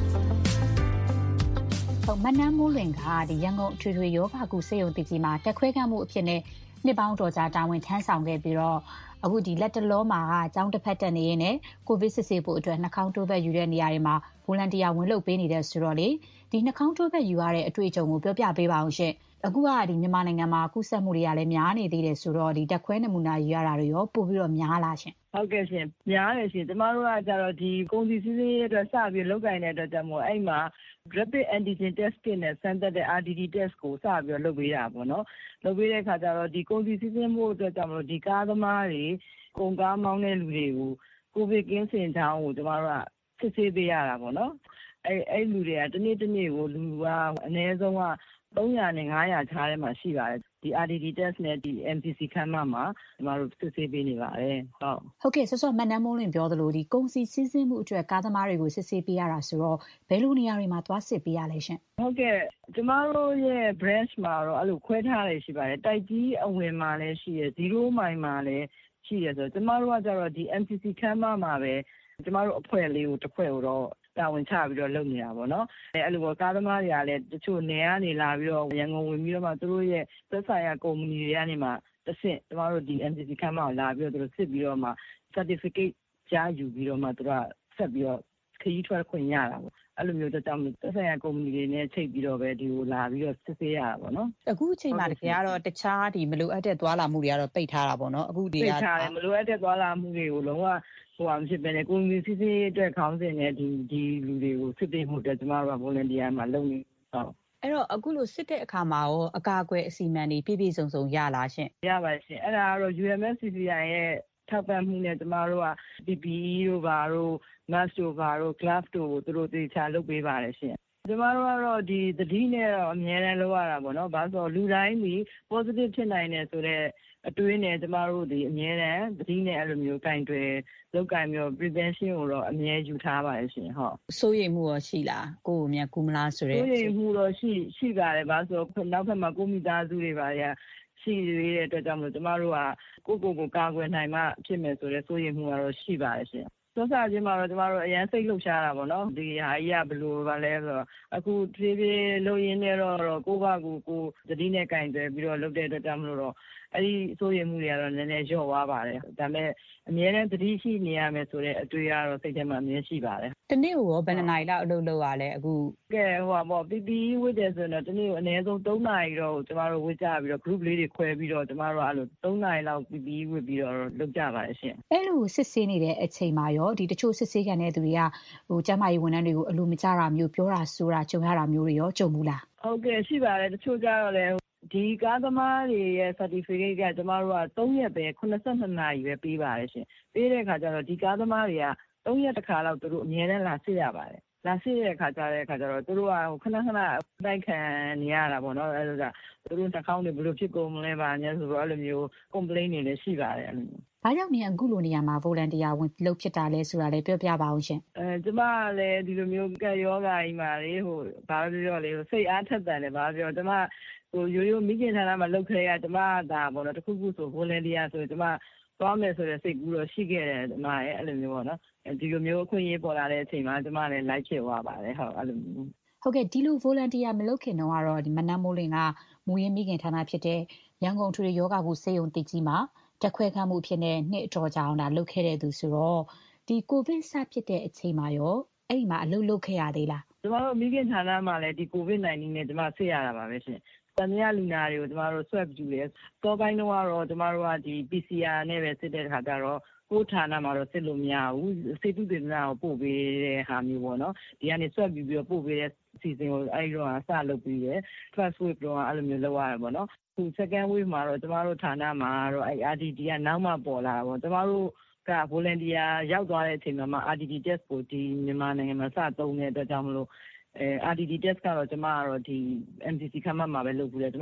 မနန်းမိုးလွင်ကဒီရန်ကုန်ထွေထွေယောဂကုစေယုံတကြီးမှာတက်ခွဲကမှုအဖြစ်နဲ့နှစ်ပေါင်းတော်ကြာတာဝန်ထမ်းဆောင်ခဲ့ပြီးတော့အခုဒီလက်တလောမှာအကြောင်းတစ်ဖက်တက်နေရင်လည်းကိုဗစ်စစ်ဆေးဖို့အတွက်နှာခေါင်းထိုးဘက်ယူတဲ့နေရာတွေမှာဗိုလန်တီယာဝင်လုပ်ပေးနေတဲ့ဆိုတော့လေဒီနှာခေါင်းထိုးဘက်ယူရတဲ့အတွေ့အကြုံကိုပြောပြပေးပါအောင်ရှင်အခုကဒီမြန်မာနိုင်ငံမှာကူးစက်မှုတွေကလည်းများနေသေးတယ်ဆိုတော့ဒီတက်ခွဲနမူနာယူရတာတွေရောပို့ပြီးတော့များလာရှင်ဟုတ်ကဲ့ရှင်များတယ်ရှင်ကျမတို့ကကြတော့ဒီကုန်စည်စည်းစိမ်ရေးအတွက်စပြီးလုပ်ကိုင်တဲ့အတွက်ကြောင့်မို့အဲ့မှာ rapid antigen test kit နဲ့စမ်းသပ်တဲ့ R D T test ကိုစပြီးတော့လုပ်ပေးတာပေါ့နော်လုပ်ပေးတဲ့အခါကျတော့ဒီကုန်စည်စည်းစိမ်မှုအတွက်ကြောင့်မို့ဒီကားသမားတွေကုန်ကားမောင်းတဲ့လူတွေကိုကိုဗစ်ကင်းစင်ချောင်းကိုကျမတို့ကစစ်ဆေးပေးရတာပေါ့နော်အဲ့အဲ့လူတွေကတနေ့တနေ့ကိုလူကအနည်းဆုံးကသုံးရာနဲ့ငါးရာခြားထဲမှာရှိပါတယ်ဒီ R D T test နဲ့ဒီ M C C ခန်းမမှာကျမတို့စစ်ဆေးပေးနေပါတယ်ဟုတ်ဟုတ်ကဲ့ဆော့ဆော့မနန်းမိုးလွင်ပြောသလိုဒီကုန်စည်စီးဆင်းမှုအတွက်ကားသမားတွေကိုစစ်ဆေးပေးရတာဆိုတော့ဘယ်လိုနေရာတွေမှာသွားစစ်ပေးရလဲရှင်ဟုတ်ကဲ့ကျမတို့ရဲ့ branch မှာတော့အဲ့လိုခွဲထားရရှိပါတယ်တိုက်ကြီးအဝင်မှာလည်းရှိရzero mile မှာလည်းရှိရဆိုတော့ကျမတို့ကကြတော့ဒီ M C C ခန်းမမှာပဲကျမတို့အဖွဲ့လေးကိုတစ်ဖွဲ့ကိုတော့တာဝန်ချပြီးတော့လုပ်နေတာပေါ့နော်အဲအဲ့လိုပေါ့ကားသမားတွေကလည်းတချို့နေရာနေလာပြီးတော့ရန်ကုန်ဝင်ပြီးတော့မှသူတို့ရဲ့သက်ဆိုင်ရာကုမ္ပဏီတွေကနေမှတစ်ဆင့်ကျမတို့ဒီ M C C ခန်းမကိုလာပြီးတော့သူတို့စစ်ပြီးတော့မှ certificate ကြားယူပြီးတော့မှသူတို့ဆက်ပြီးတော့ခရီးထွက်ခွင့်ရတာပေါ့အဲ့လိုမျိုးကြောင့်သက်ဆိုင်ရာကုမ္ပဏီတွေနဲ့ချိန်ပြီးတော့ပဲဒီကိုလာပြီးတော့စစ်ဆေးရတာပေါ့နော်အခုအချိန်မှာတကယ်ကတော့တခြားဒီမလိုအပ်တဲ့သွားလာမှုတွေကတော့ပိတ်ထားတာပေါ့နော်အခုဒီကပိတ်ထားတယ်မလိုအပ်တဲ့သွားလာမှုတွေကိုလုံးဝဟိုအဖြစ်ပဲလေကိုမီစစ်စစ်အတွက်ခေါင်းစဉ်နဲ့ဒီဒီလူတွေကိုစစ်ပေးမှုအတွက်ကျမတို့က volunteer မှာလုပ်နေဟုတ်အဲ့တော့အခုလိုစစ်တဲ့အခါမှာရောအကာအကွယ်အစီအမံတွေပြည့်ပြည့်စုံစုံရလားရှင်ရပါရှင်အဲ့ဒါကတော့ U M S C C I ရဲ့ထောက်ပံ့မှုနဲ့ကျမတို့က P P E တို့ဘာတို့ mask တို့ဘာတို့ glove တို့ကိုသူတို့သေချာလုပ်ပေးပါတယ်ရှင်ကျမတို့ကတော့ဒီသတိနဲ့တော့အများနဲ့လုပ်ရတာပေါ့နော်ဘာလို့ဆိုလူတိုင်းဒီ positive ဖြစ်နိုင်တယ်ဆိုတော့အတွင်းနဲ့ကျမတို့ဒီအများနဲ့သတိနဲ့အဲ့လိုမျိုးကင်တွယ်လောက်ကင်မျိုး prevention ကိုတော့အများယူထားပါတယ်ရှင်ဟုတ်စိုးရိမ်မှုရောရှိလားကိုယ်ကိုမြန်ကူမလားဆိုတဲ့စိုးရိမ်မှုတော့ရှိရှိပါတယ်ဘာလို့ဆိုနောက်ထပ်မှာကိုမိသားစုတွေပါရရှိရတဲ့အတွက်ကြောင့်မို့ကျမတို့ကကိုကိုကိုကာကွယ်နိုင်မှဖြစ်မယ်ဆိုတဲ့စိုးရိမ်မှုကတော့ရှိပါတယ်ရှင်စောစားချင်းမှာတော့ကျမတို့အရန်စိတ်လှုပ်ရှားတာပေါ့နော်ဒီဟာကြီးကဘယ်လိုပါလဲဆိုတော့အခုဖြည်းဖြည်းလုပ်ရင်းနဲ့တော့ကိုကကိုကိုသတိနဲ့ကင်တယ်ပြီးတော့လုပ်တဲ့အတွက်ကြောင့်မလို့တော့အဲ့ဒီစိုးရိမ်မှုတွေကတော့နည်းနည်းလျော့သွားပါတယ်ဒါပေမဲ့အများနဲ့သတိရှိနေရမယ်ဆိုတဲ့အတွေ့အကြုံတော့စိတ်ထဲမှာအမြင်ရှိပါတယ်တနေ့ကိုရောဘယ်နှစ်နာရီလောက်အလုပ်လုပ်ရလဲအခုကဲဟိုပါပေါ့ P P E ဝတ်တယ်ဆိုတော့တနေ့ကိုအနည်းဆုံးသုံးနာရီတော့ကျမတို့ဝတ်ကြပြီးတော့ group လေးတွေခွဲပြီးတော့ကျမတို့အဲ့လိုသုံးနာရီလောက် P P E ဝတ်ပြီးတော့လုပ်ကြပါတယ်ရှင်အဲ့လိုစစ်ဆေးနေတဲ့အချိန်မှာရောဒီတချို့စစ်ဆေးခံတဲ့သူတွေကဟိုကျန်းမာရေးဝန်ထမ်းတွေကိုအလိုမကျတာမျိုးပြောတာဆိုတာကြုံရတာမျိုးတွေရောကြုံဘူးလားဟုတ်ကဲ့ရှိပါတယ်တချို့ကြတော့လည်းဒီကားသမားတွေရဲ့ certificate ကကျမတို့ကသုံးရက်ပဲခုနှစ်နာရီနာရီပဲပေးပါတယ်ရှင်ပေးတဲ့အခါကျတော့ဒီကားသမားတွေကသုံးရက်တစ်ခါလောက်သူတို့အမြဲတမ်းလာစစ်ရပါတယ်လာစစ်တဲ့အခါကျတဲ့အခါကျတော့သူတို့ကခဏခဏတိုက်ခံနေရတာပေါ့နော်အဲဒါသူတို့နှာခေါင်းတွေဘယ်လိုဖြစ်ကုန်မလဲပါညာဆိုတော့အဲ့လိုမျိုး complaint တွေလည်းရှိပါတယ်အဲ့လိုမျိုးဘာကြောင့်မြန်အခုလိုနေရာမှာ volunteer ဝင်လုပ်ဖြစ်တာလဲဆိုတာလည်းပြောပြပါအောင်ရှင်အဲကျမလည်းဒီလိုမျိုးကယောဂါကြီးမှာလေဟိုဘာလို့ပြောလဲစိတ်အားထက်သန်တယ်ဘာပြောကျမဟိုရိုးရိုးမိခင်ဌာနမှာလုပ်ခဲ့ရကျမဒါပေါ့နော်တခုခုဆို volunteer ဆိုကျမသွားမယ်ဆိုတဲ့စိတ်ကူးတော့ရှိခဲ့တယ်ကျမရဲ့အဲ့လိုမျိုးပေါ့နော်ဒီလိုမျိုးအခွင့်အရေးပေါ်လာတဲ့အချိန်မှာကျမလည်း like ဖြစ်သွားပါတယ်ဟုတ်အဲ့လိုမျိုးဟုတ်ကဲ့ဒီလို volunteer မလုပ်ခင်တော့ကတော့ဒီမနန်းမိုးလင်းကမူရင်းမိခင်ဌာနဖြစ်တဲ့ရန်ကုန်ထွေထွေယောဂကုစေယုံတကြီးမှာတက်ခွဲခန်းမှုဖြစ်နေနှစ်အတော်ကြာအောင်ဒါလုပ်ခဲ့တဲ့သူဆိုတော့ဒီကိုဗစ်စဖြစ်တဲ့အချိန်မှာရောအဲ့ဒီမှာအလုပ်လုပ်ခဲ့ရသေးလားကျမတို့မိခင်ဌာနမှာလည်းဒီ covid nineteen နဲ့ကျမဆက်ရတာပါပဲရှင်တမရလူနာတွေကိုကျမတို့ swab ယူတယ်စောပိုင်းတော့ကတော့ကျမတို့ကဒီ P C R နဲ့ပဲစစ်တဲ့ခါကျတော့ကိုဌာနမှာတော့စစ်လို့မရဘူးစေတုဒေသနာကိုပို့ပေးတဲ့ဟာမျိုးပေါ့နော်ဒီကနေ swab ယူပြီးတော့ပို့ပေးတဲ့စီစဉ်ကိုအဲ့တော့စလုပ်ပြီးတယ် first wave တော့အဲ့လိုမျိုးလုပ်ရတယ်ပေါ့နော်အခု second wave မှာတော့ကျမတို့ဌာနမှာတော့အဲ့ R D T ကနောက်မှပေါ်လာတာပေါ့ကျမတို့က volunteer ရောက်သွားတဲ့အချိန်မှာ R D T test ကိုဒီမြန်မာနိုင်ငံမှာစသုံးတဲ့အတွက်ကြောင့်မလို့အဲ R D T test ကတော့ကျမကတော့ဒီ M C C ခန်းမမှာပဲလုပ်ဘူးလေကျမတို့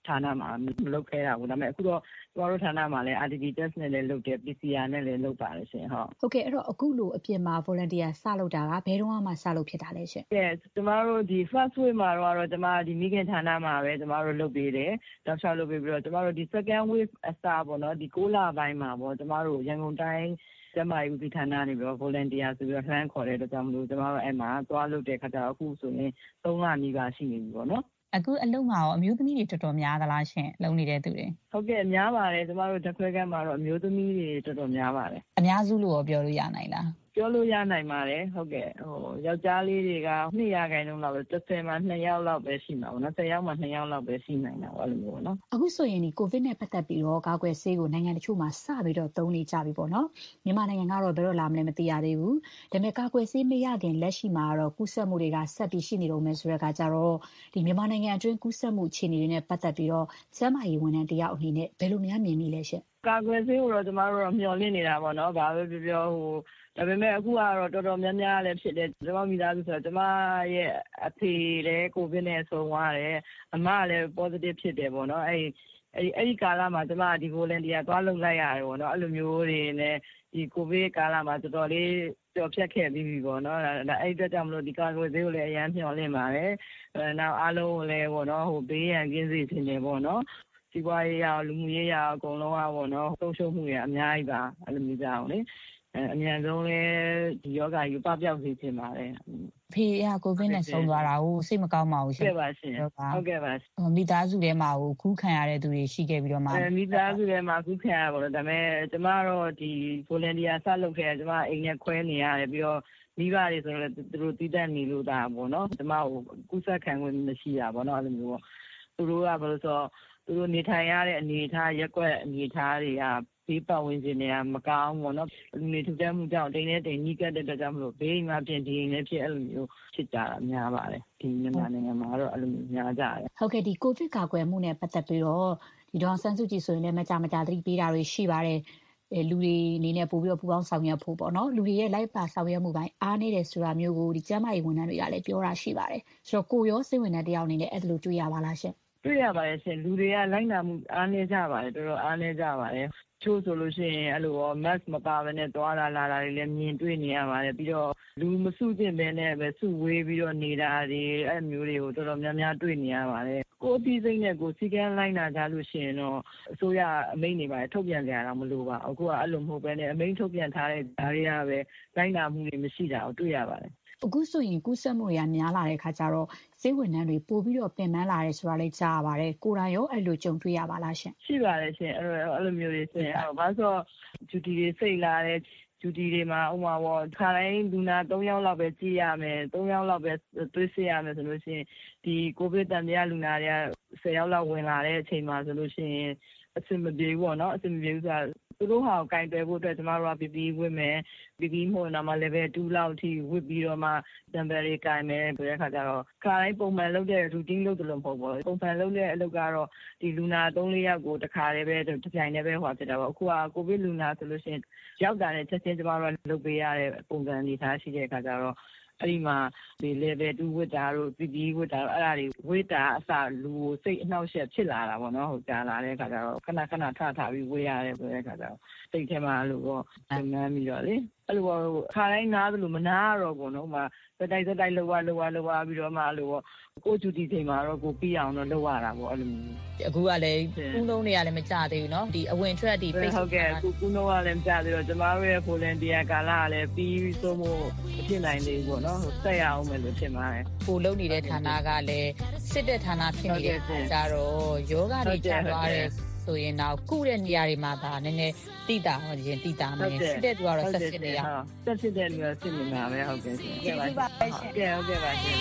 ဌာနမှာမလုပ်ခဲ့တာဘူးဒါပေမဲ့အခုတော့ကျမတို့ဌာနမှာလည်း R T P test နဲ့လည်းလုပ်တယ် P C R နဲ့လည်းလုပ်ပါတယ်ရှင်ဟုတ်ဟုတ်ကဲ့အဲ့တော့အခုလိုအပြင်မှာ volunteer စလုပ်တာကဘယ်တော့မှစလုပ်ဖြစ်တာလဲရှင်ကဲကျမတို့ဒီ first wave မှာတော့ကျမဒီမိခင်ဌာနမှာပဲကျမတို့လုပ်ပေးတယ်တောက်လျှောက်လုပ်ပေးပြီးတော့ကျမတို့ဒီ second wave အစပေါ့နော်ဒီကိုလပိုင်းမှာပေါ့ကျမတို့ရန်ကုန်တိုင်းကျမကြီးဦးစီးဌာနနေပြီးတော့ volunteer ဆိုပြီးတော့လှမ်းခေါ်တဲ့အတွက်ကြောင့်မလို့ကျမတို့အဲ့မှာသွားလုပ်တဲ့ခါကျတော့အခုဆိုရင်သုံးလနီးပါးရှိနေပြီပေါ့နော်အခုအလုံးမှာရောအမျိုးသမီးတွေတော်တော်များသလားရှင်လုံနေတဲ့သူတွေဟုတ်ကဲ့များပါတယ်ကျမတို့တက်ခွဲကမ်းမှာတော့အမျိုးသမီးတွေတော်တော်များပါတယ်အများစုလို့ပြောလို့ရနိုင်လားပြောလို့ရနိုင်ပါတယ်ဟုတ်ကဲ့ဟိုယောက်ျားလေးတွေကနှစ်ရာခိုင်နှုန်းလောက်ပဲတစ်ဆယ်မှာနှစ်ယောက်လောက်ပဲရှိမှာပေါ့နော်ဆယ်ယောက်မှာနှစ်ယောက်လောက်ပဲရှိနိုင်တာပေါ့အဲ့လိုမျိုးပေါ့နော်အခုဆိုရင်ဒီကိုဗစ်နဲ့ပတ်သက်ပြီးတော့ကာကွယ်ဆေးကိုနိုင်ငံတချို့မှာစပြီးတော့သုံးနေကြပြီပေါ့နော်မြန်မာနိုင်ငံကတော့ဘယ်တော့လာမလဲမသိရသေးဘူးဒါပေမဲ့ကာကွယ်ဆေးမရခင်လက်ရှိမှာတော့ကူးစက်မှုတွေကဆက်ပြီးရှိနေတော့မယ်ဆိုတဲ့အခါကျတော့ဒီမြန်မာနိုင်ငံအတွင်းကူးစက်မှုအခြေအနေတွေနဲ့ပတ်သက်ပြီးတော့ကျန်းမာရေးဝန်ထမ်းတယောက်အနေနဲ့ဘယ်လိုများမြင်မိလဲရှင်ကာကွယ်ဆေးကိုတော့ကျမတို့တော့မျှော်လင့်နေတာပေါ့နော်ဘာပဲပြောပြောဟိုဒါပေမဲ့အခုကတော့တော်တော်များများလည်းဖြစ်တယ်ကျမမိသားစုဆိုတော့ကျမရဲ့အဖေလည်းကိုဗစ်နဲ့ဆုံသွားတယ်အမလည်း positive ဖြစ်တယ်ပေါ့နော်အဲ့အဲ့အဲ့ဒီကာလမှာကျမဒီ volunteer သွားလုပ်လိုက်ရတယ်ပေါ့နော်အဲ့လိုမျိုးတွေနဲ့ဒီကိုဗစ်ကာလမှာတော်တော်လေးကြော်ဖြတ်ခဲ့ပြီးပြီပေါ့နော်ဒါအဲ့အတွက်ကြောင့်မလို့ဒီကာကွယ်ဆေးကိုလည်းအရန်မျှော်လင့်ပါတယ်အဲနောက်အားလုံးကိုလည်းပေါ့နော်ဟိုဘေးရန်ကင်းစေချင်တယ်ပေါ့နော်စီးပွားရေးရလူမှုရေးရအကုန်လုံးอ่ะပေါ့နော်သုံးရှုံးမှုတွေအများကြီးပါအဲ့လိုမျိုးကြအောင်လေအဲအများဆုံးလဲဒီယောဂါကြီးပပျောက်စေချင်ပါတယ်ဖေးရကိုဗစ်နဲ့ဆုံးသွားတာကိုစိတ်မကောင်းပါဘူးရှင်ဟုတ်ကဲ့ပါရှင်ဟုတ်ကဲ့ပါမိသားစုထဲမှာကိုကူးခံရတဲ့သူတွေရှိခဲ့ပြီးတော့မှအဲမိသားစုထဲမှာကူးခံရပါတော့ဒါပေမဲ့ကျမတော့ဒီ volunteer ဆက်လုပ်ခဲ့ကျမအိမ်နဲ့ခွဲနေရတယ်ပြီးတော့မိဘတွေဆိုတော့သူတို့တည်တတ်နေလို့တာပေါ့နော်ကျမကိုကူးစက်ခံခွင့်မရှိတာပေါ့နော်အဲ့လိုမျိုးပေါ့သူတို့ကဘာလို့ဆိုသူတို့နေထိုင်ရတဲ့အနေအထားရက်ွက်အနေအထားတွေကဘေးပတ်ဝန်းကျင်တွေကမကောင်းဘူးเนาะလူနေထူထပ်မှုကြောင့်တိမ်နဲ့တိမ်ကြီးကတ်တဲ့အတွက်ကြောင့်မလို့ဘေးမှာပြင်ဒီနေဖြစ်အဲ့လိုမျိုးဖြစ်ကြတာများပါတယ်ဒီမြန်မာနိုင်ငံမှာတော့အဲ့လိုမျိုးများကြတယ်ဟုတ်ကဲ့ဒီကိုဗစ်ကာကွယ်မှုနဲ့ပတ်သက်ပြီးတော့ဒီဒေါ်ဆန်းစုကြည်ဆိုရင်လည်းမကြမကြသတိပေးတာတွေရှိပါတယ်အဲလူတွေအနေနဲ့ပို့ပြီးတော့ပူပေါင်းဆောင်ရွက်ဖို့ပေါ့နော်လူတွေရဲ့လိုက်ပါဆောင်ရွက်မှုပိုင်းအားနေတယ်ဆိုတာမျိုးကိုဒီကျန်းမာရေးဝန်ထမ်းတွေကလည်းပြောတာရှိပါတယ်ဆိုတော့ကိုရောစိတ်ဝင်တဲ့တယောက်အနေနဲ့အဲ့လိုတွေ့ရပါလားရှင်တွေ့ရပါတယ်ရှင်လူတွေကလိုက်နာမှုအားနည်းကြပါတယ်တော်တော်အားနည်းကြပါတယ်ချို့ဆိုလို့ရှိရင်အဲ့လိုရော mask မပါဘဲနဲ့သွားလာလာတာတွေလည်းမြင်တွေ့နေရပါတယ်ပြီးတော့လူမစုကျင်ဘဲနဲ့ပဲစုဝေးပြီးတော့နေတာတွေအဲ့မျိုးတွေကိုတော်တော်များများတွေ့နေရပါတယ်ကိုအပြီးစိတ်နဲ့ကိုစီကန်းလိုက်နာကြလို့ရှိရင်တော့အစိုးရအမိန့်တွေပါထုတ်ပြန်ကြရတာမလို့ပါအခုကအဲ့လိုမဟုတ်ဘဲနဲ့အမိန့်ထုတ်ပြန်ထားတဲ့ဓာတ်တွေကပဲလိုက်နာမှုတွေမရှိတာကိုတွေ့ရပါတယ်အခုဆိုရင်ကူးစက်မှုတွေကများလာတဲ့ခါကျတော့စေဝန်ထမ်းတွေပို့ပြီးတော့ပင်ပန်းလာတယ်ဆိုတာလေးကြားရပါတယ်ကိုယ်တိုင်ရောအဲ့လိုကြုံတွေ့ရပါလားရှင်ရှိပါတယ်ရှင်အဲ့လိုအဲ့လိုမျိုးတွေဆိုရင်အဲ့ဘာလို့ဆိုဂျူတီတွေစိတ်လာတဲ့ဂျူတီတွေမှာဥမာပေါ့ခါတိုင်းလူနာ၃ယောက်လောက်ပဲကြည့်ရမယ်၃ယောက်လောက်ပဲတွေးစစ်ရမယ်ဆိုလို့ရှိရင်ဒီကိုဗစ်တန်မြာလူနာတွေက၁၀ယောက်လောက်ဝင်လာတဲ့အချိန်မှာဆိုလို့ရှိရင်အဆင်မပြေဘူးပေါ့နော်အဆင်မပြေဘူးဆိုတာသူတို့ဟာကိုကင်တွယ်ဖို့အတွက်ကျမတို့က P P E ဝတ်မယ် P P E မဟုတ်တော့မှ level 2လောက်ထိဝတ်ပြီးတော့မှ sample တွေကင်မယ်ဆိုတဲ့အခါကျတော့ခါတိုင်းပုံမှန်လုပ်တဲ့ routine လုပ်တယ်လို့မဟုတ်ဘူးပုံမှန်လုပ်တဲ့အလုပ်ကတော့ဒီလူနာ၃-၄ယောက်ကိုတစ်ခါတည်းပဲတစ်ပြိုင်တည်းပဲဟိုဖြစ်တာပေါ့အခုကကိုဗစ်လူနာဆိုလို့ရှိရင်ရောက်တာနဲ့ချက်ချင်းကျမတို့ကလုပ်ပေးရတဲ့ပုံစံအနေထားရှိတဲ့အခါကျတော့အဲ့ဒီမှာဒီ level 2ဝတ်တာတို့ P P E ဝတ်တာတို့အဲ့ဒါတွေဝတ်တာအစလူကိုစိတ်အနှောက်အယှက်ဖြစ်လာတာပေါ့နော်ဟိုကြာလာတဲ့အခါကျတော့ခဏခဏထထပြီးဝတ်ရတယ်ဆိုတဲ့အခါကျတော့စိတ်ထဲမှာအဲ့လိုပေါ့ပြန်မှန်းပြီးတော့လေအဲ့လိုပေါ့ခါတိုင်းနားသလိုမနာရတော့ဘူးနော်ဟိုမှာစတိုက်စတိုက်လှုပ်ရလှုပ်ရလှုပ်ရပြီးတော့မှအဲ့လိုပေါ့ကိုဂျူတီချိန်မှာတော့ကိုပြီးအောင်တော့လုပ်ရတာပေါ့အဲ့လိုမျိုးအခုကလည်းကူးလုံးတွေကလည်းမကြသေးဘူးเนาะဒီအဝင်ထွက်ဒီပိတ်ဟုတ်ကဲ့ကူးကူးလုံးကလည်းမကြသေးတော့ကျမတို့ရဲ့ volunteer ကာလကလည်းပြီးဆုံးဖို့မဖြစ်နိုင်သေးဘူးပေါ့နော်ဆက်ရအောင်မယ်လို့ထင်ပါတယ်ကိုလုံနေတဲ့ဌာနကလည်းစစ်တဲ့ဌာနဖြစ်နေတဲ့အခါကျတော့ယောဂတွေကျသွားတယ်ဆိုရင်တော့ကုတဲ့နေရာတွေမှာဒါနည်းနည်းတိတာဟောရင်တိတာမယ်စစ်တဲ့သူကတော့ဆက်စစ်နေရဆက်စစ်တဲ့လူကစစ်နေတာပဲဟုတ်ကဲ့ရှင်ဟုတ်ကဲ့ပါဟုတ်ကဲ့ဟုတ်ကဲ့ပါရှင်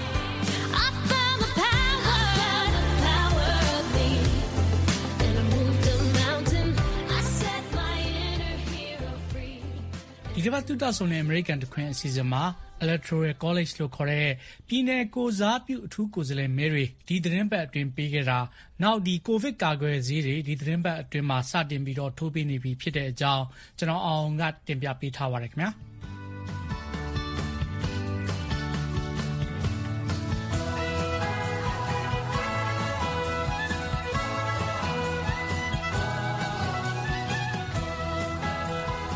ဒီကပတ်တူတာဆိုတဲ့ American တခွင်အစီအစဉ်မှာ Electoral College လို့ခေါ်တဲ့ပြည်내ကိုစားပြုအထူးကိုယ်စားလှယ်မဲတွေဒီသတင်းပတ်အတွင်းပေးခဲ့တာနောက်ဒီကိုဗစ်ကာကွယ်ဆေးတွေဒီသတင်းပတ်အတွင်းမှာစတင်ပြီးတော့ထိုးပေးနေပြီဖြစ်တဲ့အကြောင်းကျွန်တော်အောင်ကတင်ပြပေးထားပါရခင်ဗျာ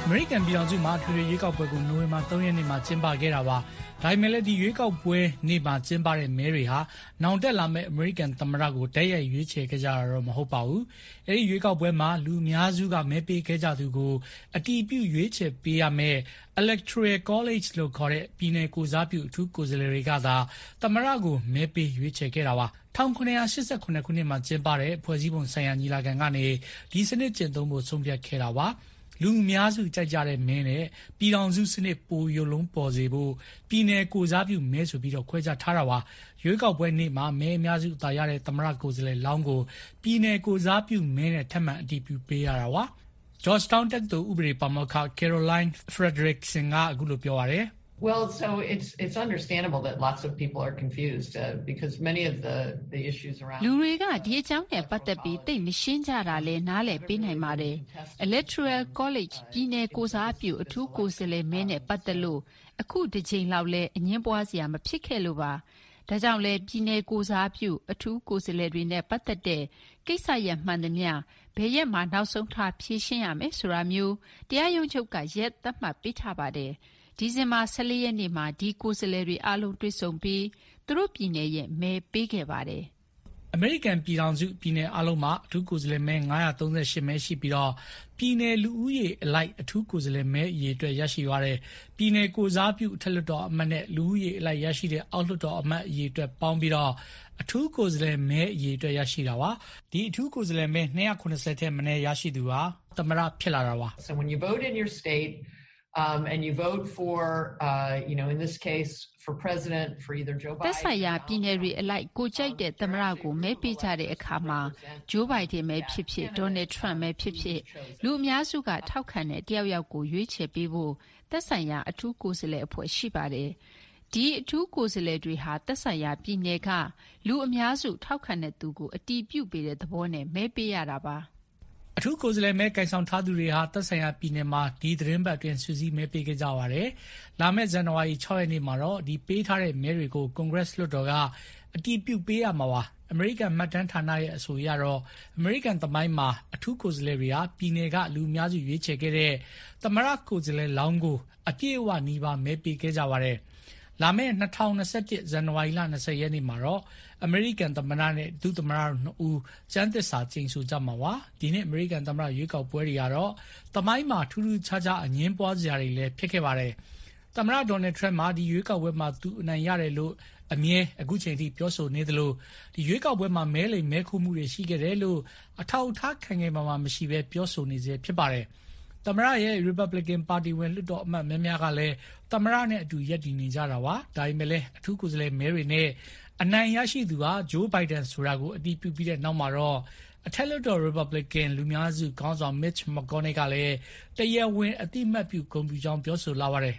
မေရိကန်ပြည်ထောင်စုမှာထွေထွေရွေးကောက်ပွဲကိုနိုဝင်ဘာသုံးရက်နေ့မှာကျင်းပခဲ့တာပါ။ဒါပေမဲ့လည်းဒီရွေးကောက်ပွဲနေ့မှာကျင်းပတဲ့မဲတွေဟာနောင်တက်လာမယ့်အမေရိကန်သမ္မတကိုတိုက်ရိုက်ရွေးချယ်ခဲ့ကြတာတော့မဟုတ်ပါဘူး။အဲဒီရွေးကောက်ပွဲမှာလူအများစုကမဲပေးခဲ့ကြသူကိုအတီးပြုရွေးချယ်ပေးရမယ့် Electoral College လို့ခေါ်တဲ့ပြည်နယ်ကိုစားပြုအထူးကိုယ်စားလှယ်တွေကသာသမ္မတကိုမဲပေးရွေးချယ်ခဲ့တာပါ။၁၉၈၈ခုနှစ်မှာကျင်းပတဲ့ဖွဲ့စည်းပုံဆိုင်ရာညီလာခံကနေဒီစနစ်ကျင့်သုံးဖို့ဆုံးဖြတ်ခဲ့တာပါ။လူအများစုကြိုက်ကြတဲ့မဲနဲ့ပြည်ထောင်စုစနစ်ပိုရုပ်လုံးပေါ်စေဖို့ပြည်နယ်ကိုစားပြုမဲဆိုပြီးတော့ခွဲခြားထားတာပါရွေးကောက်ပွဲနေ့မှာမဲအများစုအသာရတဲ့သမ္မတကိုယ်စားလှယ်လောင်းကိုပြည်နယ်ကိုစားပြုမဲနဲ့ထပ်မံအတည်ပြုပေးရတာပါ Georgetown တက္ကသိုလ်ဥပဒေပါမောက္ခ Caroline Frederickson ကအခုလိုပြောပါတယ် Well, so it's it's understandable that lots of people are confused uh, because many of the the issues around လူတွေကဒီအကြောင်းနဲ့ပတ်သက်ပြီးသိမရှင်းကြတာလဲနားလည်ပေးနိုင်ပါတယ် Electoral College ပြည်နယ်ကိုစားပြုအထူးကိုယ်စားလှယ်မဲနဲ့ပတ်သက်လို့အခုတစ်ချိန်လောက်လဲအငင်းပွားစရာမဖြစ်ခဲ့လို့ပါဒါကြောင့်လဲပြည်နယ်ကိုစားပြုအထူးကိုယ်စားလှယ်တွေနဲ့ပတ်သက်တဲ့ကိစ္စရပ်မှန်သမျှဘယ်ရက်မှနောက်ဆုံးထားဖြေရှင်းရမယ်ဆိုတာမျိုးတရားရုံးချုပ်ကရက်သတ်မှတ်ပေးထားပါတယ်ဒီဇင်ဘာ၁၄ရက်နေ့မှာဒီကိုယ်စားလှယ်တွေအားလုံးတွေ့ဆုံပြီးသူတို့ပြည်နယ်ရဲ့မဲပေးခဲ့ပါတယ်အမေရိကန်ပြည်ထောင်စုပြည်နယ်အလုံးမှာအထူးကိုယ်စားလှယ်မဲ၅၃၈မဲရှိပြီးတော့ပြည်နယ်လူဦးရေအလိုက်အထူးကိုယ်စားလှယ်မဲအရေအတွက်ရရှိသွားတယ်ပြည်နယ်ကိုစားပြုအထက်လွှတ်တော်အမတ်နဲ့လူဦးရေအလိုက်ရရှိတဲ့အောက်လွှတ်တော်အမတ်အရေအတွက်ပေါင်းပြီးတော့အထူးကိုယ်စားလှယ်မဲအရေအတွက်ရရှိတာပါဒီအထူးကိုယ်စားလှယ်မဲ၂၇၀ထက်မနည်းရရှိသူဟာသမ္မတဖြစ်လာတာပါ So when you vote in your state Um, and you vote for, uh, you know, in this case, for president, for either Joe Biden. သက်ဆိုင်ရာပြည်နယ်တွေအလိုက်ကိုကြိုက်တဲ့သမ္မတကိုမဲပေးကြတဲ့အခါမှာ Joe Biden မဲဖြစ်ဖြစ် Donald Trump မဲဖြစ်ဖြစ်လူအများစုကထောက်ခံတဲ့တယောက်ယောက်ကိုရွေးချယ်ပေးဖို့သက်ဆိုင်ရာအထူးကိုယ်စားလှယ်အဖွဲ့ရှိပါတယ်။ဒီအထူးကိုယ်စားလှယ်တွေဟာသက်ဆိုင်ရာပြည်နယ်ကလူအများစုထောက်ခံတဲ့သူကိုအတီးပြုတ်ပေးတဲ့သဘောနဲ့မဲပေးရတာပါ။အထူးကိုယ်စားလှယ်မဲကင်ဆောင်ထားသူတွေဟာသက်ဆိုင်ရာပြည်နယ်မှာဒီသတင်းပတ်အတွင်းစုစည်းမဲပေးခဲ့ကြပါတယ်။လာမယ့်ဇန်နဝါရီ၆ရက်နေ့မှာတော့ဒီပေးထားတဲ့မဲတွေကို Congress လွှတ်တော်ကအတည်ပြုပေးရမှာပါ။အမေရိကန်မှတ်တမ်းဌာနရဲ့အဆိုအရတော့အမေရိကန်သမိုင်းမှာအထူးကိုယ်စားလှယ်တွေဟာပြည်နယ်ကလူအများစုရွေးချယ်ခဲ့တဲ့သမ္မတကိုယ်စားလှယ်လောင်းကိုအပြည့်အဝနီးပါးမဲပေးခဲ့ကြပါတယ်။လာမယ့်၂၀၂၁ဇန်နဝါရီလ၂၀ရက်နေ့မှာတော့အမေရိကန်သမ္မတနဲ့ဒုသမ္မတနှစ်ဦးကျမ်းသစ္စာကျိန်ဆိုကြမှာပါဒီနေ့အမေရိကန်သမ္မတရွေးကောက်ပွဲတွေကတော့သမိုင်းမှာထူးထူးခြားခြားအငင်းပွားစရာတွေလည်းဖြစ်ခဲ့ပါတယ်သမ္မတဒေါ်နယ်ထရန့်မှာဒီရွေးကောက်ပွဲမှာသူအနိုင်ရတယ်လို့အမြဲအခုချိန်ထိပြောဆိုနေသလိုဒီရွေးကောက်ပွဲမှာမဲလိမ်မဲခိုးမှုတွေရှိခဲ့တယ်လို့အထောက်အထားခံခဲ့မှမှမရှိဘဲပြောဆိုနေစေဖြစ်ပါတယ်သမ္မတရဲ့ Republican Party ဝင်လွှတ်တော်အမတ်များများကလည်းသမ္မတနဲ့အတူရပ်တည်နေကြတာပါဒါပေမဲ့လည်းအထူးကိုယ်စားလှယ်မဲတွေနဲ့အနိုင်ရရှိသူဟာဂျိုးဘိုင်ဒန်ဆိုတာကိုအတည်ပြုပြီးတဲ့နောက်မှာတော့အထက်လွှတ်တော် Republican လူများစုခေါင်းဆောင် Mitch McConnell ကလည်းတရားဝင်အတိမတ်ပြုဂုဏ်ပြုကြောင်းပြောဆိုလာပါတယ်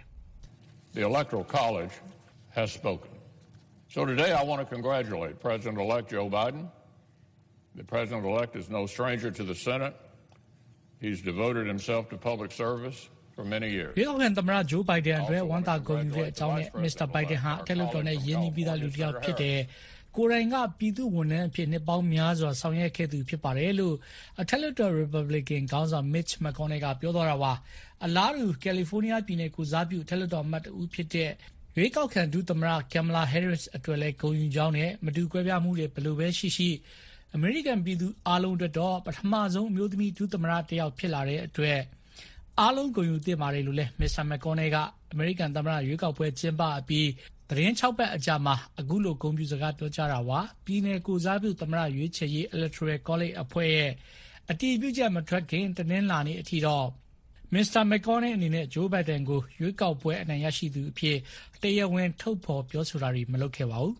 The Electoral College has spoken. So today I want to congratulate President-elect Joe Biden. The President-elect is no stranger to the Senate. He's devoted himself to public service.For many years. ဒီတော့သမ္မတဂျိုးဘိုင်ဒန်အတွက်ဝန်တာဂုဏ်ယူတဲ့အကြောင်းနဲ့ Mister Biden ဟာအထက်လွှတ်တော်နဲ့ယဉ်ကျေးပြီးသားလူတစ်ယောက်ဖြစ်တဲ့ကိုယ်တိုင်ကပြည်သူ့ဝန်ထမ်းအဖြစ်နှစ်ပေါင်းများစွာဆောင်ရွက်ခဲ့သူဖြစ်ပါတယ်လို့အထက်လွှတ်တော် Republican ခေါင်းဆောင် Mitch McConnell ကပြောသွားတာပါအလားတူကယ်လီဖိုးနီးယားပြည်နယ်ကိုစားပြုအထက်လွှတ်တော်အမတ်ဦးဖြစ်တဲ့ရွေးကောက်ခံဒုသမ္မတ Kamala Harris အတွက်လည်းဂုဏ်ယူကြောင်းနဲ့မတူကွဲပြားမှုတွေဘယ်လိုပဲရှိရှိအမေရိကန်ပြည်သူအားလုံးအတွက်တော့ပထမဆုံးအမျိုးသမီးဒုသမ္မတတစ်ယောက်ဖြစ်လာတဲ့အတွက်အားလုံးကိုယူသင့်ပါတယ်လို့လည်း Mister McConnell ကအမေရိကန်သမ္မတရွေးကောက်ပွဲကျင်းပအပြီးသတင်း၆ပတ်အကြာမှာအခုလိုဂုဏ်ပြုစကားပြောကြားတာပါပြည်နယ်ကိုစားပြုသမ္မတရွေးချယ်ရေး Electoral College အဖွဲ့ရဲ့အတည်ပြုချက်မထွက်ခင်တနင်္လာနေ့အထိတော့ Mister McConnell အနေနဲ့ Joe Biden ကိုရွေးကောက်ပွဲအနိုင်ရရှိသူအဖြစ်တရားဝင်ထုတ်ဖော်ပြောဆိုတာတွေမလုပ်ခဲ့ပါဘူး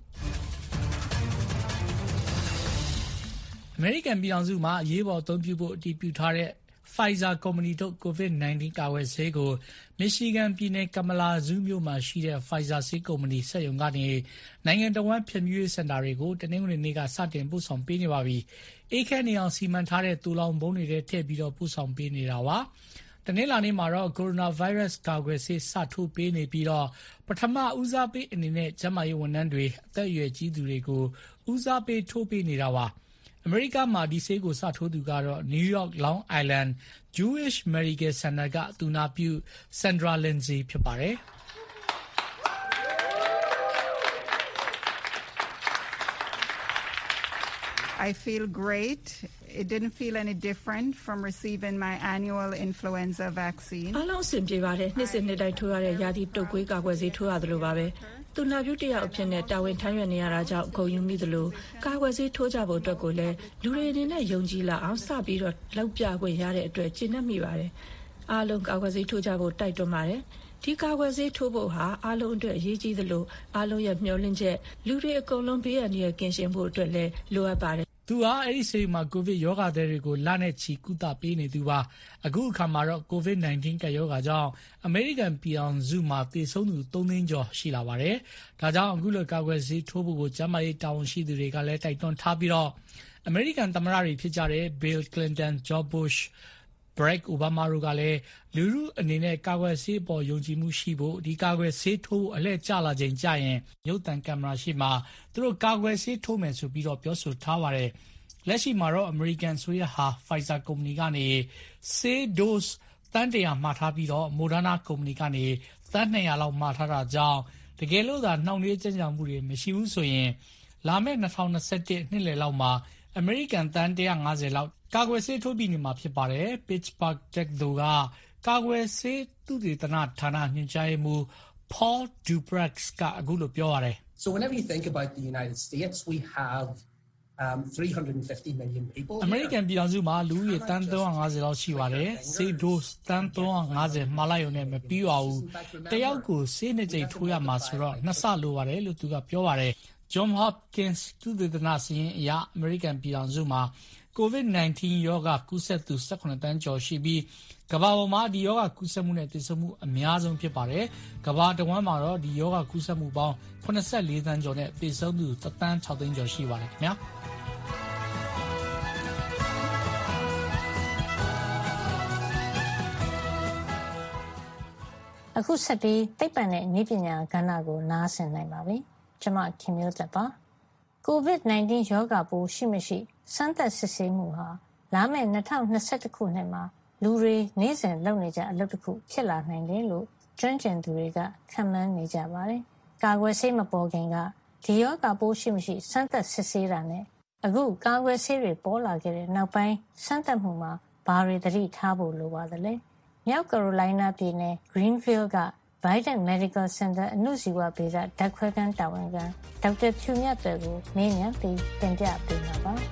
အမေရိကန်ပြည်ထောင်စုမှာအရေးပေါ်အသုံးပြုဖို့အတည်ပြုထားတဲ့Pfizer ကုမ္ပဏီထုတ် COVID 19 ကာကွယ်ဆေးကို Michigan ပြည်နယ်ကမလာဇူးမြို့မှာရှိတဲ့ Pfizer ဆေးကုမ္ပဏီစက်ရုံကနေနိုင်ငံတော်ဝန်ဖြန့်ဖြူးရေးစင်တာတွေကိုတနင်္ဂနွေနေ့ကစတင်ပို့ဆောင်ပေးနေပါပြီ။အေးခဲနေအောင်စီမံထားတဲ့တူလောင်ဘုံတွေထဲထည့်ပြီးတော့ပို့ဆောင်ပေးနေတာပါ။တနင်္လာနေ့မှာတော့ Coronavirus ကာကွယ်ဆေးစထိုးပေးနေပြီးတော့ပထမဦးစားပေးအနေနဲ့ကျန်းမာရေးဝန်ထမ်းတွေအသက်အရွယ်ကြီးသူတွေကိုဦးစားပေးထိုးပေးနေတာပါ။အမေရိကမှာဒီဆေးကိုစထိုးသူကတော့ New York Long Island Jewish Medical Center ကသူနာပြု Sandra Lindsay ဖြစ်ပါတယ်။ I feel great. It didn't feel any different from receiving my annual influenza vaccine. အားလုံးအဆင်ပြေပါတယ်။နှစ်စဉ်နှစ်တိုင်းထိုးရတဲ့ရာသီတုပ်ကွေးကာကွယ်ဆေးထိုးရတယ်လို့ပါပဲ။သူနာပြုတယောက်အဖြစ်နဲ့တာဝန်ထမ်းရွက်နေရတာကြောင့်ဂုဏ်ယူမိသလိုကာကွယ်ဆေးထိုးကြဖို့အတွက်ကိုလည်းလူတွေအနေနဲ့ယုံကြည်လာအောင်စပြီးတော့လောက်ပြခွင့်ရတဲ့အတွက်ကျေနပ်မိပါတယ်။အားလုံးကာကွယ်ဆေးထိုးကြဖို့တိုက်တွန်းပါတယ်။ဒီကာကွယ်ဆေးထိုးဖို့ဟာအားလုံးအတွက်အရေးကြီးသလိုအားလုံးရဲ့မျှော်လင့်ချက်လူတွေအကုန်လုံးဘေးအန္တရာယ်ကင်းရှင်းဖို့အတွက်လည်းလိုအပ်ပါတယ်သူဟာအဲ့ဒီဆေးမှာကိုဗစ်ရောဂါတွေကိုလနဲ့ချီကုသပေးနေသူပါအခုအခါမှာတော့ကိုဗစ် nineteen ကပ်ရောဂါကြောင့်အမေရိကန်ပြည်အောင်စုမှာသေဆုံးသူသုံးသိန်းကျော်ရှိလာပါတယ်ဒါကြောင့်အခုလိုကာကွယ်ဆေးထိုးဖို့ကိုကျန်းမာရေးတာဝန်ရှိသူတွေကလည်းတိုက်တွန်းထားပြီးတော့အမေရိကန်သမ္မတတွေဖြစ်ကြတဲ့ Bill Clinton, George Bush, Barack Obama တို့ကလည်းလူလူအနေနဲ့ကာကွယ်ဆေးပေါ်ယုံကြည်မှုရှိဖို့ဒီကာကွယ်ဆေးထိုးအလှည့်ကျလာချိန်ကြာရင်ရုပ်သံကင်မရာရှိမှသူတို့ကာကွယ်ဆေးထိုးမယ်ဆိုပြီးတော့ပြောဆိုထားပါတယ်လက်ရှိမှာတော့ American ဆိုရဟာ Pfizer ကုမ္ပဏီကနေဆေး dose တန်းတရာမှာထားပြီးတော့ Moderna ကုမ္ပဏီကနေတန်းနှစ်ရာလောက်မှာထားတာကြောင့်တကယ်လို့သာနှောင့်နှေးကြန့်ကြာမှုတွေမရှိဘူးဆိုရင်လာမယ့်twenty twenty-oneနှစ်လယ်လောက်မှာ American တန်းone hundred fiftyလောက်ကာကွယ်ဆေးထိုးပြီးနေမှာဖြစ်ပါတယ် Pittsburgh တက္ကသိုလ်ကကာကွယ်ဆေးသုတေသနဌာနညွှန်ကြားရေးမှူး Paul Dubrax ကအခုလိုပြောရတယ် So whenever you think about the United States we have um three hundred fifty million people American ပြည်အောင်စုမှာလူဦးရေတန်းthree hundred fiftyလောက်ရှိပါတယ်ဆေး dose တန်းthree hundred fiftyမှားလိုက်ရုံနဲ့မပြီးပါဘူးတယောက်ကိုဆေးနှစ်ကြိမ်ထိုးရမှာဆိုတော့နှစ်ဆလိုပါတယ်လို့သူကပြောပါတယ် John Hopkins သုတေသနစီရင်အရ American ပြည်အောင်စုမှာကိုဗစ်nineteen ရောဂါကူးစက်သူseventeenတန်းကျော်ရှိပြီးကမ္ဘာပေါ်မှာဒီရောဂါကူးစက်မှုနဲ့သေဆုံးမှုအများဆုံးဖြစ်ပါတယ်။ကမ္ဘာတဝန်းမှာတော့ဒီရောဂါကူးစက်မှုပေါင်းforty-fourတန်းကျော်နဲ့သေဆုံးသူone point sixသိန်းကျော်ရှိပါတယ်ခင်ဗျာ။အခုဆက်ပြီးသိပ္ပံနဲ့နည်းပညာကဏ္ဍကိုနားဆင်နိုင်ပါပြီ။ကျွန်မခင်မျိုးသက်ပါ။ကိုဗစ်nineteen ရောဂါပိုးရှိမရှိစမ်းသပ်စစ်ဆေးမှုဟာလာမယ့်twenty twenty-oneခုနှစ်မှာလူတွေနေ့စဉ်လုပ်နေကြအလုပ်တစ်ခုဖြစ်လာနိုင်တယ်လို့ကျွမ်းကျင်သူတွေကခန့်မှန်းနေကြပါတယ်။ကာကွယ်ဆေးမပေါ်ခင်ကဒီရောဂါပိုးရှိမရှိစမ်းသပ်စစ်ဆေးတာနဲ့အခုကာကွယ်ဆေးတွေပေါ်လာခဲ့တဲ့နောက်ပိုင်းစမ်းသပ်မှုမှာဘာတွေသတိထားဖို့လိုပါသလဲ။မြောက်ကယ်ရိုလိုင်းနားပြည်နယ် Greenville က Biden Medical Center အဏုဇီဝဗေဒဓာတ်ခွဲခန်းတာဝန်ခံဒေါက်တာဖြူမြတ်သွယ်ကိုမေးမြန်းပြီးတင်ပြပေးမှာပါ။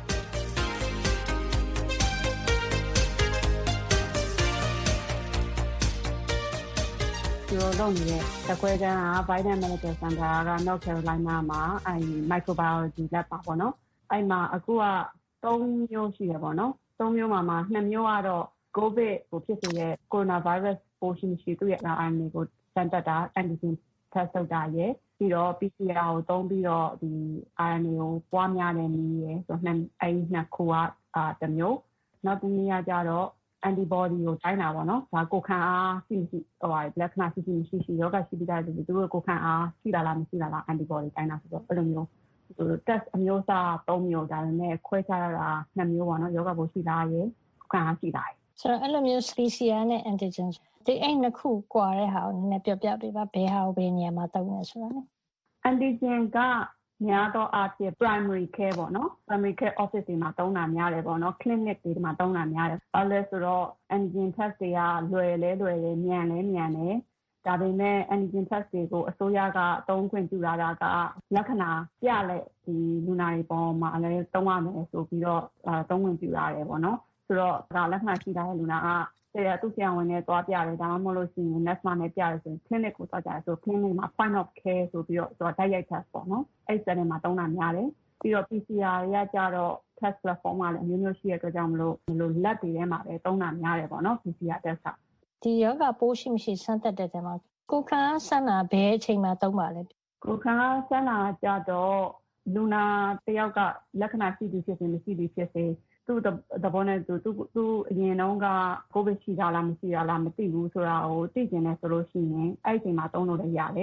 ဒီလိုလုပ်နေတဲ့တကွဲကန်းက Biden Medical Center က North Carolina မှာအဲ microbiology lab ပါပေါ့နော်။အဲ့မှာအခုကthreeမျိုးရှိတယ်ပေါ့နော်။threeမျိုးမှာမှာtwoမျိုးကတော့ COVID ကိုဖြစ်စေတဲ့ coronavirus ပိုးရှိမရှိသူ့ရဲ့ R N A ကိုစမ်းသပ်တာ antigen test လုပ်တာရယ်ပြီးတော့ P C R ကိုသုံးပြီးတော့ဒီ R N A ကိုပွားများတဲ့နည်းရယ်ဆိုတော့အဲ့ဒီနှစ်ခုကအာတစ်မျိုးနောက်တစ်နည်းကကြတော့antibody ကိုတိုင်းတာပေါ့နော်ဒါကိုခံအားရှိမရှိဟိုဟာလက္ခဏာရှိရှိမရှိရှိယောဂရှိပြီးသားလူတွေသူတို့ကိုခံအားရှိလာလားမရှိလာလား antibody တိုင်းတာဆိုတော့အဲ့လိုမျိုးသူတို့ test အမျိုးအစားthreeမျိုးဒါပေမဲ့ခွဲခြားရတာtwoမျိုးပေါ့နော်ယောဂပိုးရှိလားရယ်ခံအားရှိလားဆိုတော့အဲ့လိုမျိုး P C R နဲ့ antigen ဒီအဲ့နှစ်ခုကွာတဲ့ဟာကိုနည်းနည်းပြောပြပေးပါဘယ်ဟာကိုဘယ်နေရာမှာသုံးလဲဆိုတာလေ antigen ကများတော့အားဖြင့် primary care ပေါ့နော် primary care office တွေမှာသုံးတာများတယ်ပေါ့နော် clinic တွေမှာသုံးတာများတယ်အဲ့လဲဆိုတော့ antigen test တွေကလွယ်လဲလွယ်တယ်မြန်လဲမြန်တယ်ဒါပေမဲ့ antigen test တွေကိုအစိုးရကအသုံးခွင့်ပြုလာတာကလက္ခဏာပြလက်ဒီလူနာတွေပေါ်မှာလည်းသုံးရမယ်ဆိုပြီးတော့အသုံးခွင့်ပြုလာတယ်ပေါ့နော်ဆိုတော့ဒါလက္ခဏာရှိတဲ့လူနာကတဲ့သူဆရာဝန်နဲ့သွားပြတယ်ဒါမှမဟုတ်လို့ရှိရင် nurse နဲ့ပြရတယ်ဆိုရင် clinic ကိုသွားကြတယ်ဆို clinic မှာ point of care ဆိုပြီးတော့ဆိုတာတိုက်ရိုက် test ပေါ့နော်အဲ့ဒီစနစ်မှာသုံးတာများတယ်ပြီးတော့ P C R ရကြတော့ test platform ကလည်းအမျိုးမျိုးရှိတဲ့အတွက်ကြောင့်မလို့မလို့ lab တွေထဲမှာပဲသုံးတာများတယ်ပေါ့နော် P C R test ကဒီယောဂပိုးရှိမရှိစမ်းသပ်တဲ့တဲမှာကိုခံအားစမ်းတာဘယ်အချိန်မှာသုံးပါလဲကိုခံအားစမ်းတာကြတော့လူနာတယောက်ကလက္ခဏာရှိသူဖြစ်စေမရှိသူဖြစ်စေသူ့သဘောနဲ့သူသူသူအရင်တုန်းကကိုဗစ်ရှိတာလားမရှိတာလားမသိဘူးဆိုတာကိုသိကျင်တယ်ဆိုလို့ရှိရင်အဲ့ဒီအချိန်မှာသုံးလို့လည်းရတယ်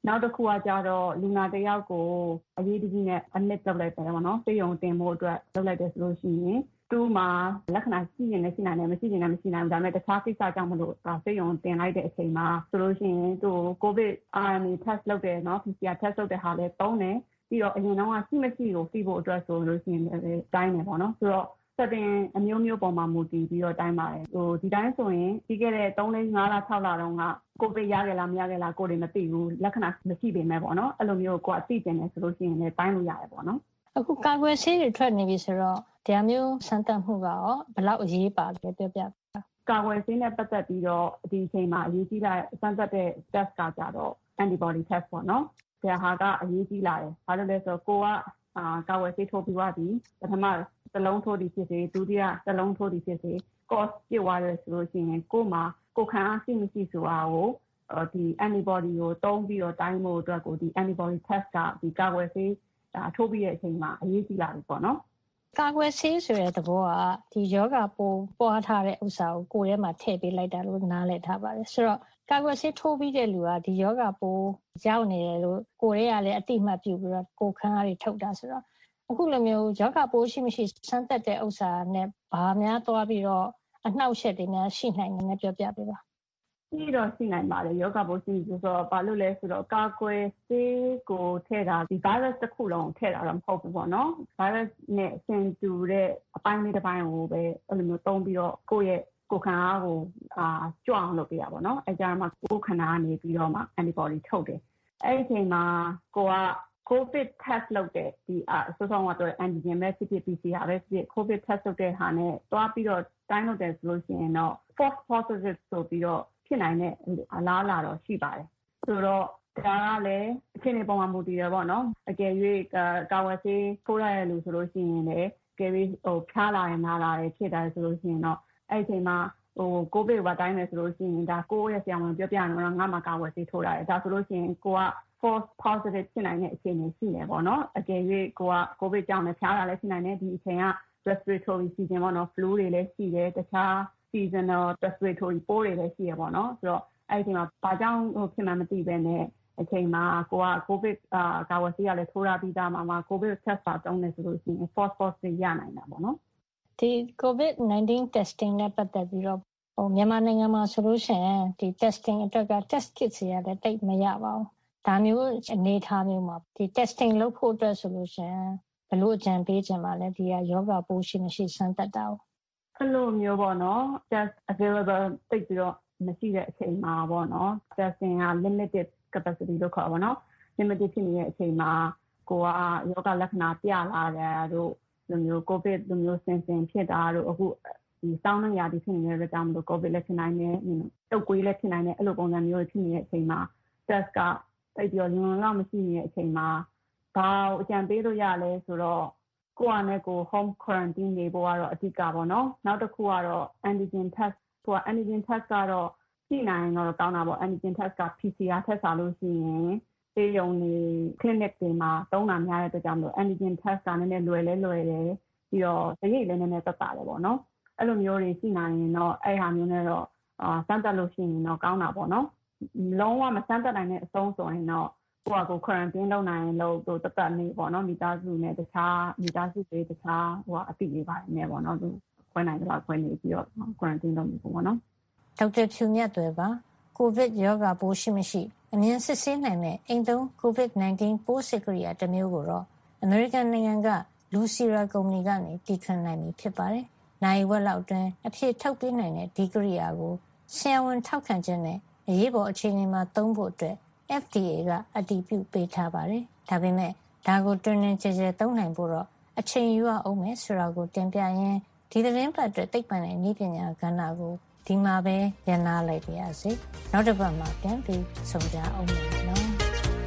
နောက်တစ်ခုကကြတော့လူနာတယောက်ကိုအရေးတကြီးနဲ့ admit လုပ်လိုက်တယ်ပေါ့နော်ဆေးရုံတင်ဖို့အတွက်လုပ်လိုက်တယ်ဆိုလို့ရှိရင်သူ့မှာလက္ခဏာရှိရင်လည်းရှိနိုင်တယ်မရှိရင်လည်းမရှိနိုင်ဘူးဒါပေမဲ့တခြားကိစ္စကြောင့်မလို့ဆေးရုံတင်လိုက်တဲ့အချိန်မှာဆိုလို့ရှိရင်သူ COVID R N A test လုပ်တယ်နော် P C R test လုပ်တဲ့ဟာလည်းသုံးတယ်ပြီးတော့အရင်တော့ရှိမရှိကိုသိဖို့အတွက်ဆိုလို့ရှိရင်လည်းတိုင်းတယ်ပေါ့နော်ဆိုတော့setting အမျိုးမျိုးပေါ်မှာမူတည်ပြီးတော့တိုင်းပါတယ်ဟိုဒီတိုင်းဆိုရင်ပြီးခဲ့တဲ့သုံးလငါးလ၆လတုန်းကကိုဗစ်ရခဲ့လားမရခဲ့လားကိုယ်တွေမသိဘူးလက္ခဏာမရှိပေမဲ့ပေါ့နော်အဲ့လိုမျိုးကိုယ်အသိကျင်တယ်ဆိုလို့ရှိရင်လည်းတိုင်းလို့ရတယ်ပေါ့နော်အခုကာကွယ်ဆေးတွေထွက်နေပြီဆိုတော့တရားမျိုးစမ်းသပ်မှုကရောဘယ်လောက်အရေးပါလဲပြောပြကာကွယ်ဆေးနဲ့ပတ်သက်ပြီးတော့ဒီအချိန်မှာအရေးကြီးတဲ့စမ်းသပ်တဲ့ test ကကြတော့ antibody test ပေါ့နော်ဒါဟာကအရေးကြီးလာတယ်ဘာလို့လဲဆိုတော့ကိုကအာကာဝယ်ဆေးထိုးပြီးသွားပြီပထမတစ်လုံးထိုးပြီးဖြစ်စေဒုတိယတစ်လုံးထိုးပြီးဖြစ်စေ cost ပြည့်သွားတယ်ဆိုလို့ရှိရင်ကိုယ်မှာကိုယ်ခံအားရှိမရှိဆိုတာကိုဒီ antibody ကိုတုံးပြီးတော့တိုင်းဖို့အတွက်ကိုဒီ antibody test ကဒီကာဝယ်ဆေးထိုးပြီးတဲ့အချိန်မှာအရေးကြီးလာပြီပေါ့နော်ကာကွယ်ဆေးဆိုတဲ့သဘောကဒီယောဂပိုးပွားထားတဲ့ဥစ္စာကိုကိုယ်ထဲမှာထည့်ပေးလိုက်တာလို့နားလည်ထားပါတယ်ဆိုတော့ကာကွယ်ဆေးထိုးပြီးတဲ့လူကဒီယောဂပိုးရောက်နေတယ်လို့ကိုယ်ရဲ့ကလည်းအတိအမှတ်ပြုပြီးတော့ကိုယ်ခံအားတွေထုတ်တာဆိုတော့အခုလိုမျိုးယောဂပိုးရှိမရှိစမ်းသပ်တဲ့ဥစ္စာနဲ့ဘာများသွားပြီးတော့အနှောက်အယှက်တွေများရှိနိုင်တယ်ပြောပြပေးပါပြီးတော့ရှိနိုင်ပါတယ်ယောဂပိုးရှိဆိုတော့ဘာလို့လဲဆိုတော့ကာကွယ်ဆေးကိုထည့်တာဒီ virus တစ်ခုလုံးထည့်တာတော့မဟုတ်ဘူးပေါ့နော် virus နဲ့ဆင်တူတဲ့အပိုင်းလေးတစ်ပိုင်းကိုပဲအဲ့လိုမျိုးသုံးပြီးတော့ကိုယ့်ရဲ့ကိုယ်ခံအားကိုအာကြွအောင်လုပ်ပေးရပါတော့အဲကြမှာကိုယ်ခန္ဓာကနေပြီးတော့မှ antibody ထုတ်တယ်အဲ့ဒီအချိန်မှာကိုက COVID test လုပ်တဲ့ဒီအဆိုဆောင်ကတော့ antigen ပဲဖြစ်ဖြစ် P C R ပဲဖြစ်ဖြစ် COVID test လုပ်တဲ့ဟာနဲ့တွားပြီးတော့တိုင်းလုပ်တယ်ဆိုလို့ရှိရင်တော့ false positive ဆိုပြီးတော့ဖြစ်နိုင်တဲ့အလားအလာတော့ရှိပါတယ်ဆိုတော့ဒါကလည်းအချိန်တွေပုံမှန်မူတည်ရပေါ့နော်အကယ်၍ကာဝယ်ဆေးထိုးရတဲ့လူဆိုလို့ရှိရင်လည်းအကယ်၍ဟိုဖျားလာရင်နားလာတယ်ဖြစ်တယ်ဆိုလို့ရှိရင်တော့အဲ့ဒီအချိန်မှာဟိုကိုဗစ်ဝတ်တိုင်းမယ်ဆိုလို့ရှိရင်ဒါကိုယ့်ရဲ့ဆရာဝန်ပြောပြနေတော့ငါမှကာဝယ်ဆေးထိုးရတယ်ဒါဆိုလို့ရှိရင်ကိုက false positive ဖြစ်နိုင်တဲ့အခြေအနေရှိနေပေါ့နော်အကယ်၍ကိုကကိုဗစ်ကြောင့်လည်းဖျားတာလည်းရှိနိုင်တယ်ဒီအချိန်က respiratory season ပေါ့နော် flu တွေလည်းရှိတယ်တခြား seasonal respiratory ပိုးတွေလည်းရှိရပေါ့နော်ဆိုတော့အဲ့ဒီအချိန်မှာဘာကြောင့်ဟိုဖြစ်မှမသိပဲနဲ့အချိန်မှာကိုကကိုဗစ်အာကာဝယ်ဆေးရလည်းထိုးရပြီးသားမှာမှာကိုဗစ် test ပါတုံးနေဆိုလို့ရှိရင် false positive ရနိုင်တာပေါ့နော်ဒီ COVID nineteen testing နဲ့ပတ်သက်ပြီးတော့ဟိုမြန်မာနိုင်ငံမှာဆိုလို့ရှိရင်ဒီ testing အတွက်က test kit တွေရတယ်တိတ်မရပါဘူးဒါမျိုးအနေထားမျိုးမှာဒီ testing လုပ်ဖို့အတွက်ဆိုလို့ရှိရင်ဘယ်လိုအကြံပေးခြင်းပါလဲဒီကယောဂပိုးရှိမရှိစမ်းသပ်တာအဲ့လိုမျိုးပေါ့နော် test available တိတ်ပြီးတော့မရှိတဲ့အချိန်မှာပေါ့နော် testing က limited capacity လို့ခေါ်ပါတော့ limited ဖြစ်နေတဲ့အချိန်မှာကိုကယောဂလက္ခဏာပြလာတယ်တို့လိုမျိုး COVID လိုမျိုးဆင်ဆင်ဖြစ်တာတို့အခုဒီစောင်းနှံရာဒီဖြစ်နေတဲ့ကြောင့်မလို့ COVID လည်းဖြစ်နိုင်တယ်တုပ်ကွေးလည်းဖြစ်နိုင်တယ်အဲ့လိုပုံစံမျိုးဖြစ်နေတဲ့အချိန်မှာ test ကတိတ်ပြီးတော့လုံလုံလောက်မရှိနေတဲ့အချိန်မှာဘာအကြံပေးလို့ရလဲဆိုတော့ကိုယ့်အနေကို home quarantine နေဖို့ကတော့အဓိကပေါ့နော်နောက်တစ်ခုကတော့ antigen test ဆိုတော့ antigen test ကတော့ရှိနိုင်တော့ကောင်းတာပေါ့ antigen test က P C R test ဆာလို့ရှိရင်ဆေးရုံတွေ clinic တွေမှာသုံးတာများတဲ့အတွက်ကြောင့်မလို့ antigen test ကနည်းနည်းလွယ်လဲလွယ်တယ်ပြီးတော့တရိပ်လည်းနည်းနည်းသက်သာတယ်ပေါ့နော်အဲ့လိုမျိုးတွေရှိနိုင်ရင်တော့အဲ့ဟာမျိုးနဲ့တော့အာစမ်းသပ်လို့ရှိရင်တော့ကောင်းတာပေါ့နော်လုံးဝမစမ်းသပ်နိုင်တဲ့အဆုံးဆိုရင်တော့ကိုယ့်အကို quarantine လုပ်နိုင်လို့သူတသက်နေပေါ့နော်မိသားစုနဲ့တခြားမိသားစုတွေတခြားဟိုအတိတွေပါနေပေါ့နော်သူခွဲနိုင်တယ်လို့ခွဲနေပြီးတော့ quarantine လုပ်နေပေါ့နော်ဒေါက်တာဖြူမြတ်သွယ်ပါကိုဗစ်ရောဂါပိုးရှိမရှိအမြင်စစ်ဆေးနိုင်တဲ့အိမ်သုံး COVID nineteen ပိုးစစ်ကရိယာတစ်မျိုးကိုတော့အမေရိကန်နိုင်ငံက Lucira ကုမ္ပဏီကနေတီထွင်နိုင်ပြီဖြစ်ပါတယ်။နိုင်ဝက်လောက်တွင်အဖြစ်ထုတ်ပေးနိုင်တဲ့ဒီကရိယာကိုဆရာဝန်ထောက်ခံခြင်းနဲ့အရေးပေါ်အခြေအနေမှာသုံးဖို့အတွက် F D A ကအတည်ပြုပေးထားပါတယ်။ဒါပေမဲ့ဒါကိုတွင်တွင်ကျယ်ကျယ်သုံးနိုင်ဖို့တော့အချိန်ယူရအောင်မယ်ဆိုတာကိုတင်ပြရင်းဒီသတင်းပတ်အတွက်သိပ္ပံနဲ့နည်းပညာကဏ္ဍကိုဒီမှာပဲရန်နာလိုက်ပါရစေ။နောက်တစ်ပတ်မှာပြန်ပြီးဆုံကြအောင်နော်။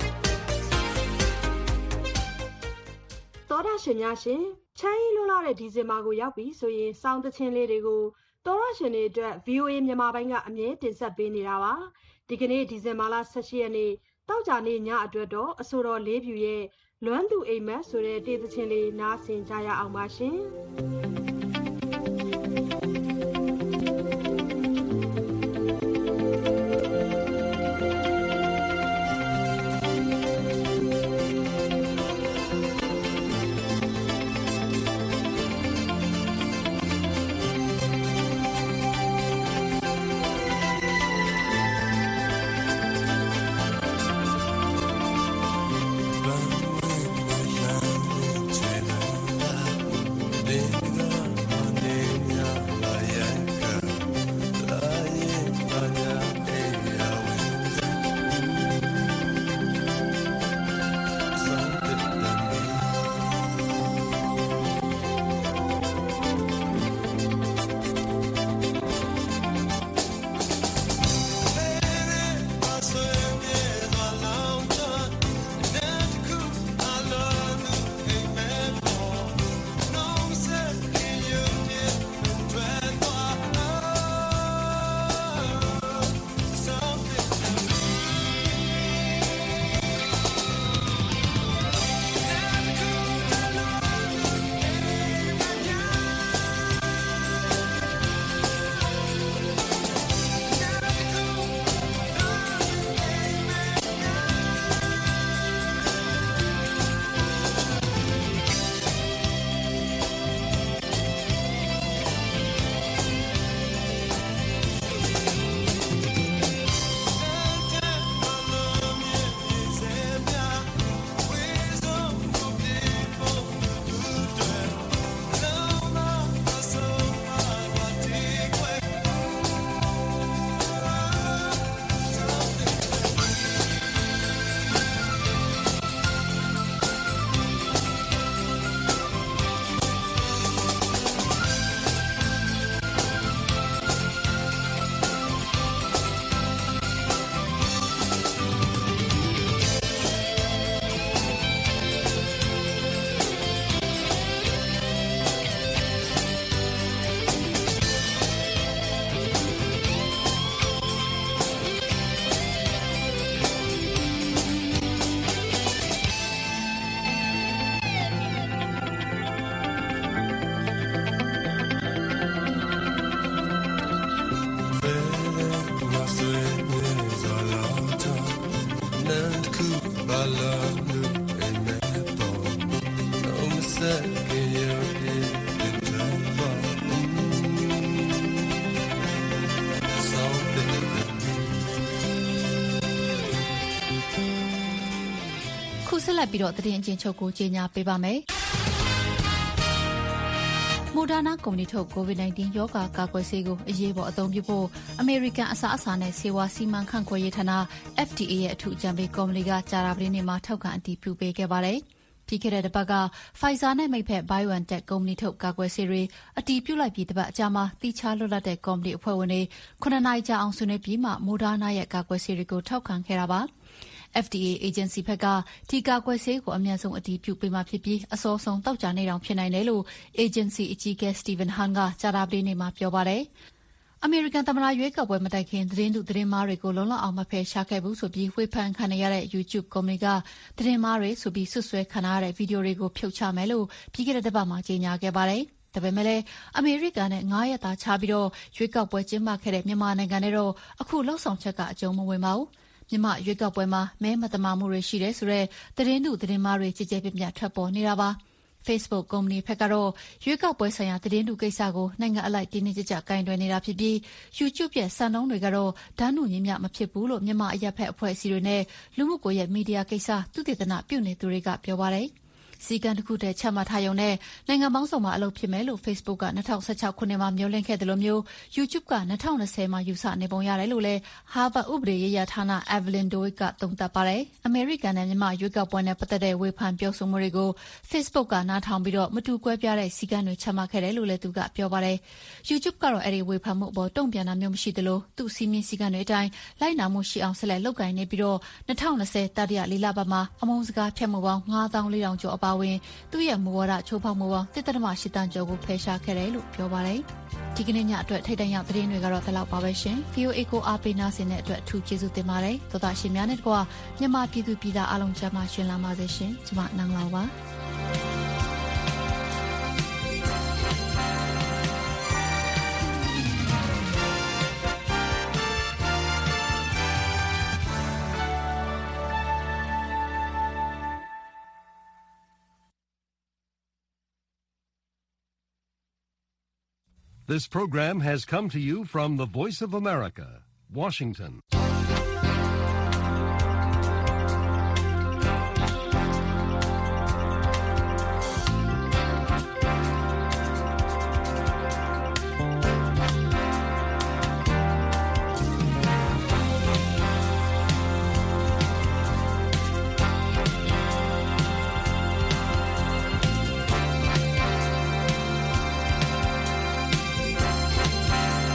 သောတာရှင်များရှင်ချမ်းရီလွတ်လာတဲ့ဒီဇင်ဘာကိုရောက်ပြီဆိုရင်စောင်းသချင်းလေးတွေကိုသောတာရှင်တွေအတွက် V O A မြန်မာပိုင်းကအမြဲတင်ဆက်ပေးနေတာပါ။ဒီကနေ့ဒီဇင်ဘာလ၁၈ရက်နေ့တောက်ကြနေ့ညအတွက်တော့အဆိုတော်လေးဖြူရဲ့လွမ်းသူအိမ်မက်ဆိုတဲ့တေးသချင်းလေးနားဆင်ကြရအောင်ပါရှင်။ဆက်လက်ပြီးတော့သတင်းအကျဉ်းချုပ်ကိုကြေညာပေးပါမယ်။ Moderna ကုမ္ပဏီထုတ် COVID 19 ရောဂါကာကွယ်ဆေးကိုအရေးပေါ်အသုံးပြုဖို့အမေရိကန်အစားအစာနဲ့ဆေးဝါးစီမံခန့်ခွဲရေးဌာန F D A ရဲ့အထူးအကြံပေးကော်မတီကကြာသပတေးနေ့မှာထောက်ခံအတည်ပြုပေးခဲ့ပါတယ်။ပြီးခဲ့တဲ့တစ်ပတ်က Pfizer နဲ့မိတ်ဖက် BioNTech ကုမ္ပဏီထုတ်ကာကွယ်ဆေးတွေအတည်ပြုလိုက်ပြီးတစ်ပတ်အကြာမှာတိကျလွတ်လပ်တဲ့ကော်မတီအဖွဲ့ဝင်တွေခုနှစ်နာရီကြာအောင်ဆွေးနွေးပြီးမှ Moderna ရဲ့ကာကွယ်ဆေးတွေကိုထောက်ခံခဲ့တာပါ။ F D A agency ဘက်ကဒီကာကွယ်ဆေးကိုအမြန်ဆုံးအတည်ပြုပေးမှဖြစ်ပြီးအစောဆုံးတောက်ကြနေတောင်ဖြစ်နိုင်တယ်လို့ agency အကြီးအကဲ Stephen Hahn ကကြာသပတေးနေ့မှာပြောပါတယ်။အမေရိကန်သမ္မတရွေးကောက်ပွဲမတိုင်ခင်သတင်းတုသတင်းမှားတွေကိုလုံးလုံးအောင်မဖယ်ရှားခဲ့ဘူးဆိုပြီးဝေဖန်ခံရတဲ့ YouTube ကုမ္ပဏီကသတင်းမှားတွေဆိုပြီးဆွဆွဲခံရတဲ့ဗီဒီယိုတွေကိုဖြုတ်ချမယ်လို့ပြီးခဲ့တဲ့တစ်ပတ်မှာကြေညာခဲ့ပါတယ်။ဒါပေမဲ့လည်းအမေရိကန်နဲ့ငါးရက်သားခြားပြီးတော့ရွေးကောက်ပွဲကျင်းပခဲ့တဲ့မြန်မာနိုင်ငံနဲ့တော့အခုလှုပ်ဆောင်ချက်ကအကျုံးမဝင်ပါဘူး။မြန်မာရွေးကောက်ပွဲမှာမဲမတမာမှုတွေရှိတယ်ဆိုတဲ့သတင်းတုသတင်းမှားတွေကြည်ကြဲပြန့်ပြန့်ထွက်ပေါ်နေတာပါ။ Facebook ကုမ္ပဏီဘက်ကတော့ရွေးကောက်ပွဲဆိုင်ရာသတင်းတုကိစ္စကိုနိုင်ငံအလိုက်တင်းတင်းကြပ်ကြပ်ကင်တွယ်နေတာဖြစ်ပြီး YouTube ရဲ့စံနှုန်းတွေကတော့ဓာတ်နုညင်းမြမဖြစ်ဘူးလို့မြန်မာအရက်ဖက်အဖွဲ့အစည်းတွေနဲ့လူမှုကွန်ရက်မီဒီယာကိစ္စသုတေသနပြုနေသူတွေကပြောပါတယ်။စီကံတစ်ခုတည်းချမှတ်ထားရုံနဲ့နိုင်ငံပေါင်းစုံမှာအလုပ်ဖြစ်မယ်လို့ Facebook က၂၀၁၆ခုနှစ်မှာမျှော်လင့်ခဲ့တယ်လို့မျိုး YouTube က၂၀၂၀မှာယူဆနေပုံရတယ်လို့လည်း Harvard ဥပဒေရေးရာဌာန Evelyn Douek ကသုံးသပ်ပါတယ်။အမေရိကန်နဲ့မြန်မာရွေးကောက်ပွဲနဲ့ပတ်သက်တဲ့ဝေဖန်ပြောဆိုမှုတွေကို Facebook ကနားထောင်ပြီးတော့မတူကွဲပြားတဲ့စီကံတွေချမှတ်ခဲ့တယ်လို့လည်းသူကပြောပါတယ်။ YouTube ကတော့အဲ့ဒီဝေဖန်မှုအပေါ်တုံ့ပြန်တာမျိုးမရှိသလိုသူ့စီမင်းစီကံတွေအတိုင်းလိုက်နာမှုရှိအောင်ဆက်လက်လုပ်ကိုင်နေပြီးတော့၂၀၂၀တတိယလေးလပတ်မှာအမုန်းစကားဖြတ်မှုပေါင်း၅သောင်း၄ထောင်ကျော်အပါအဝင်သူ့ရဲ့မူဝါဒချိုးဖောက်မှုပေါင်းတစ်သမ၈တန်းကျော်ကိုဖယ်ရှားခဲ့တယ်လို့ပြောပါတယ်။ဒီကနေ့ညအတွက်ထိတ်တန့်ရောက်သတင်းတွေကတော့ဒီလောက်ပါပဲရှင်။ V O A ကိုအားပေးနားဆင်တဲ့အတွက်အထူးကျေးဇူးတင်ပါတယ်။သောတာရှင်များနဲ့တကွာမြန်မာပြည်သူပြည်သားအားလုံးကျန်းမာရှင်လန်းပါစေရှင်။ကျွန်မနန်းလောင်ပါ။ This program has come to you from the Voice of America, Washington.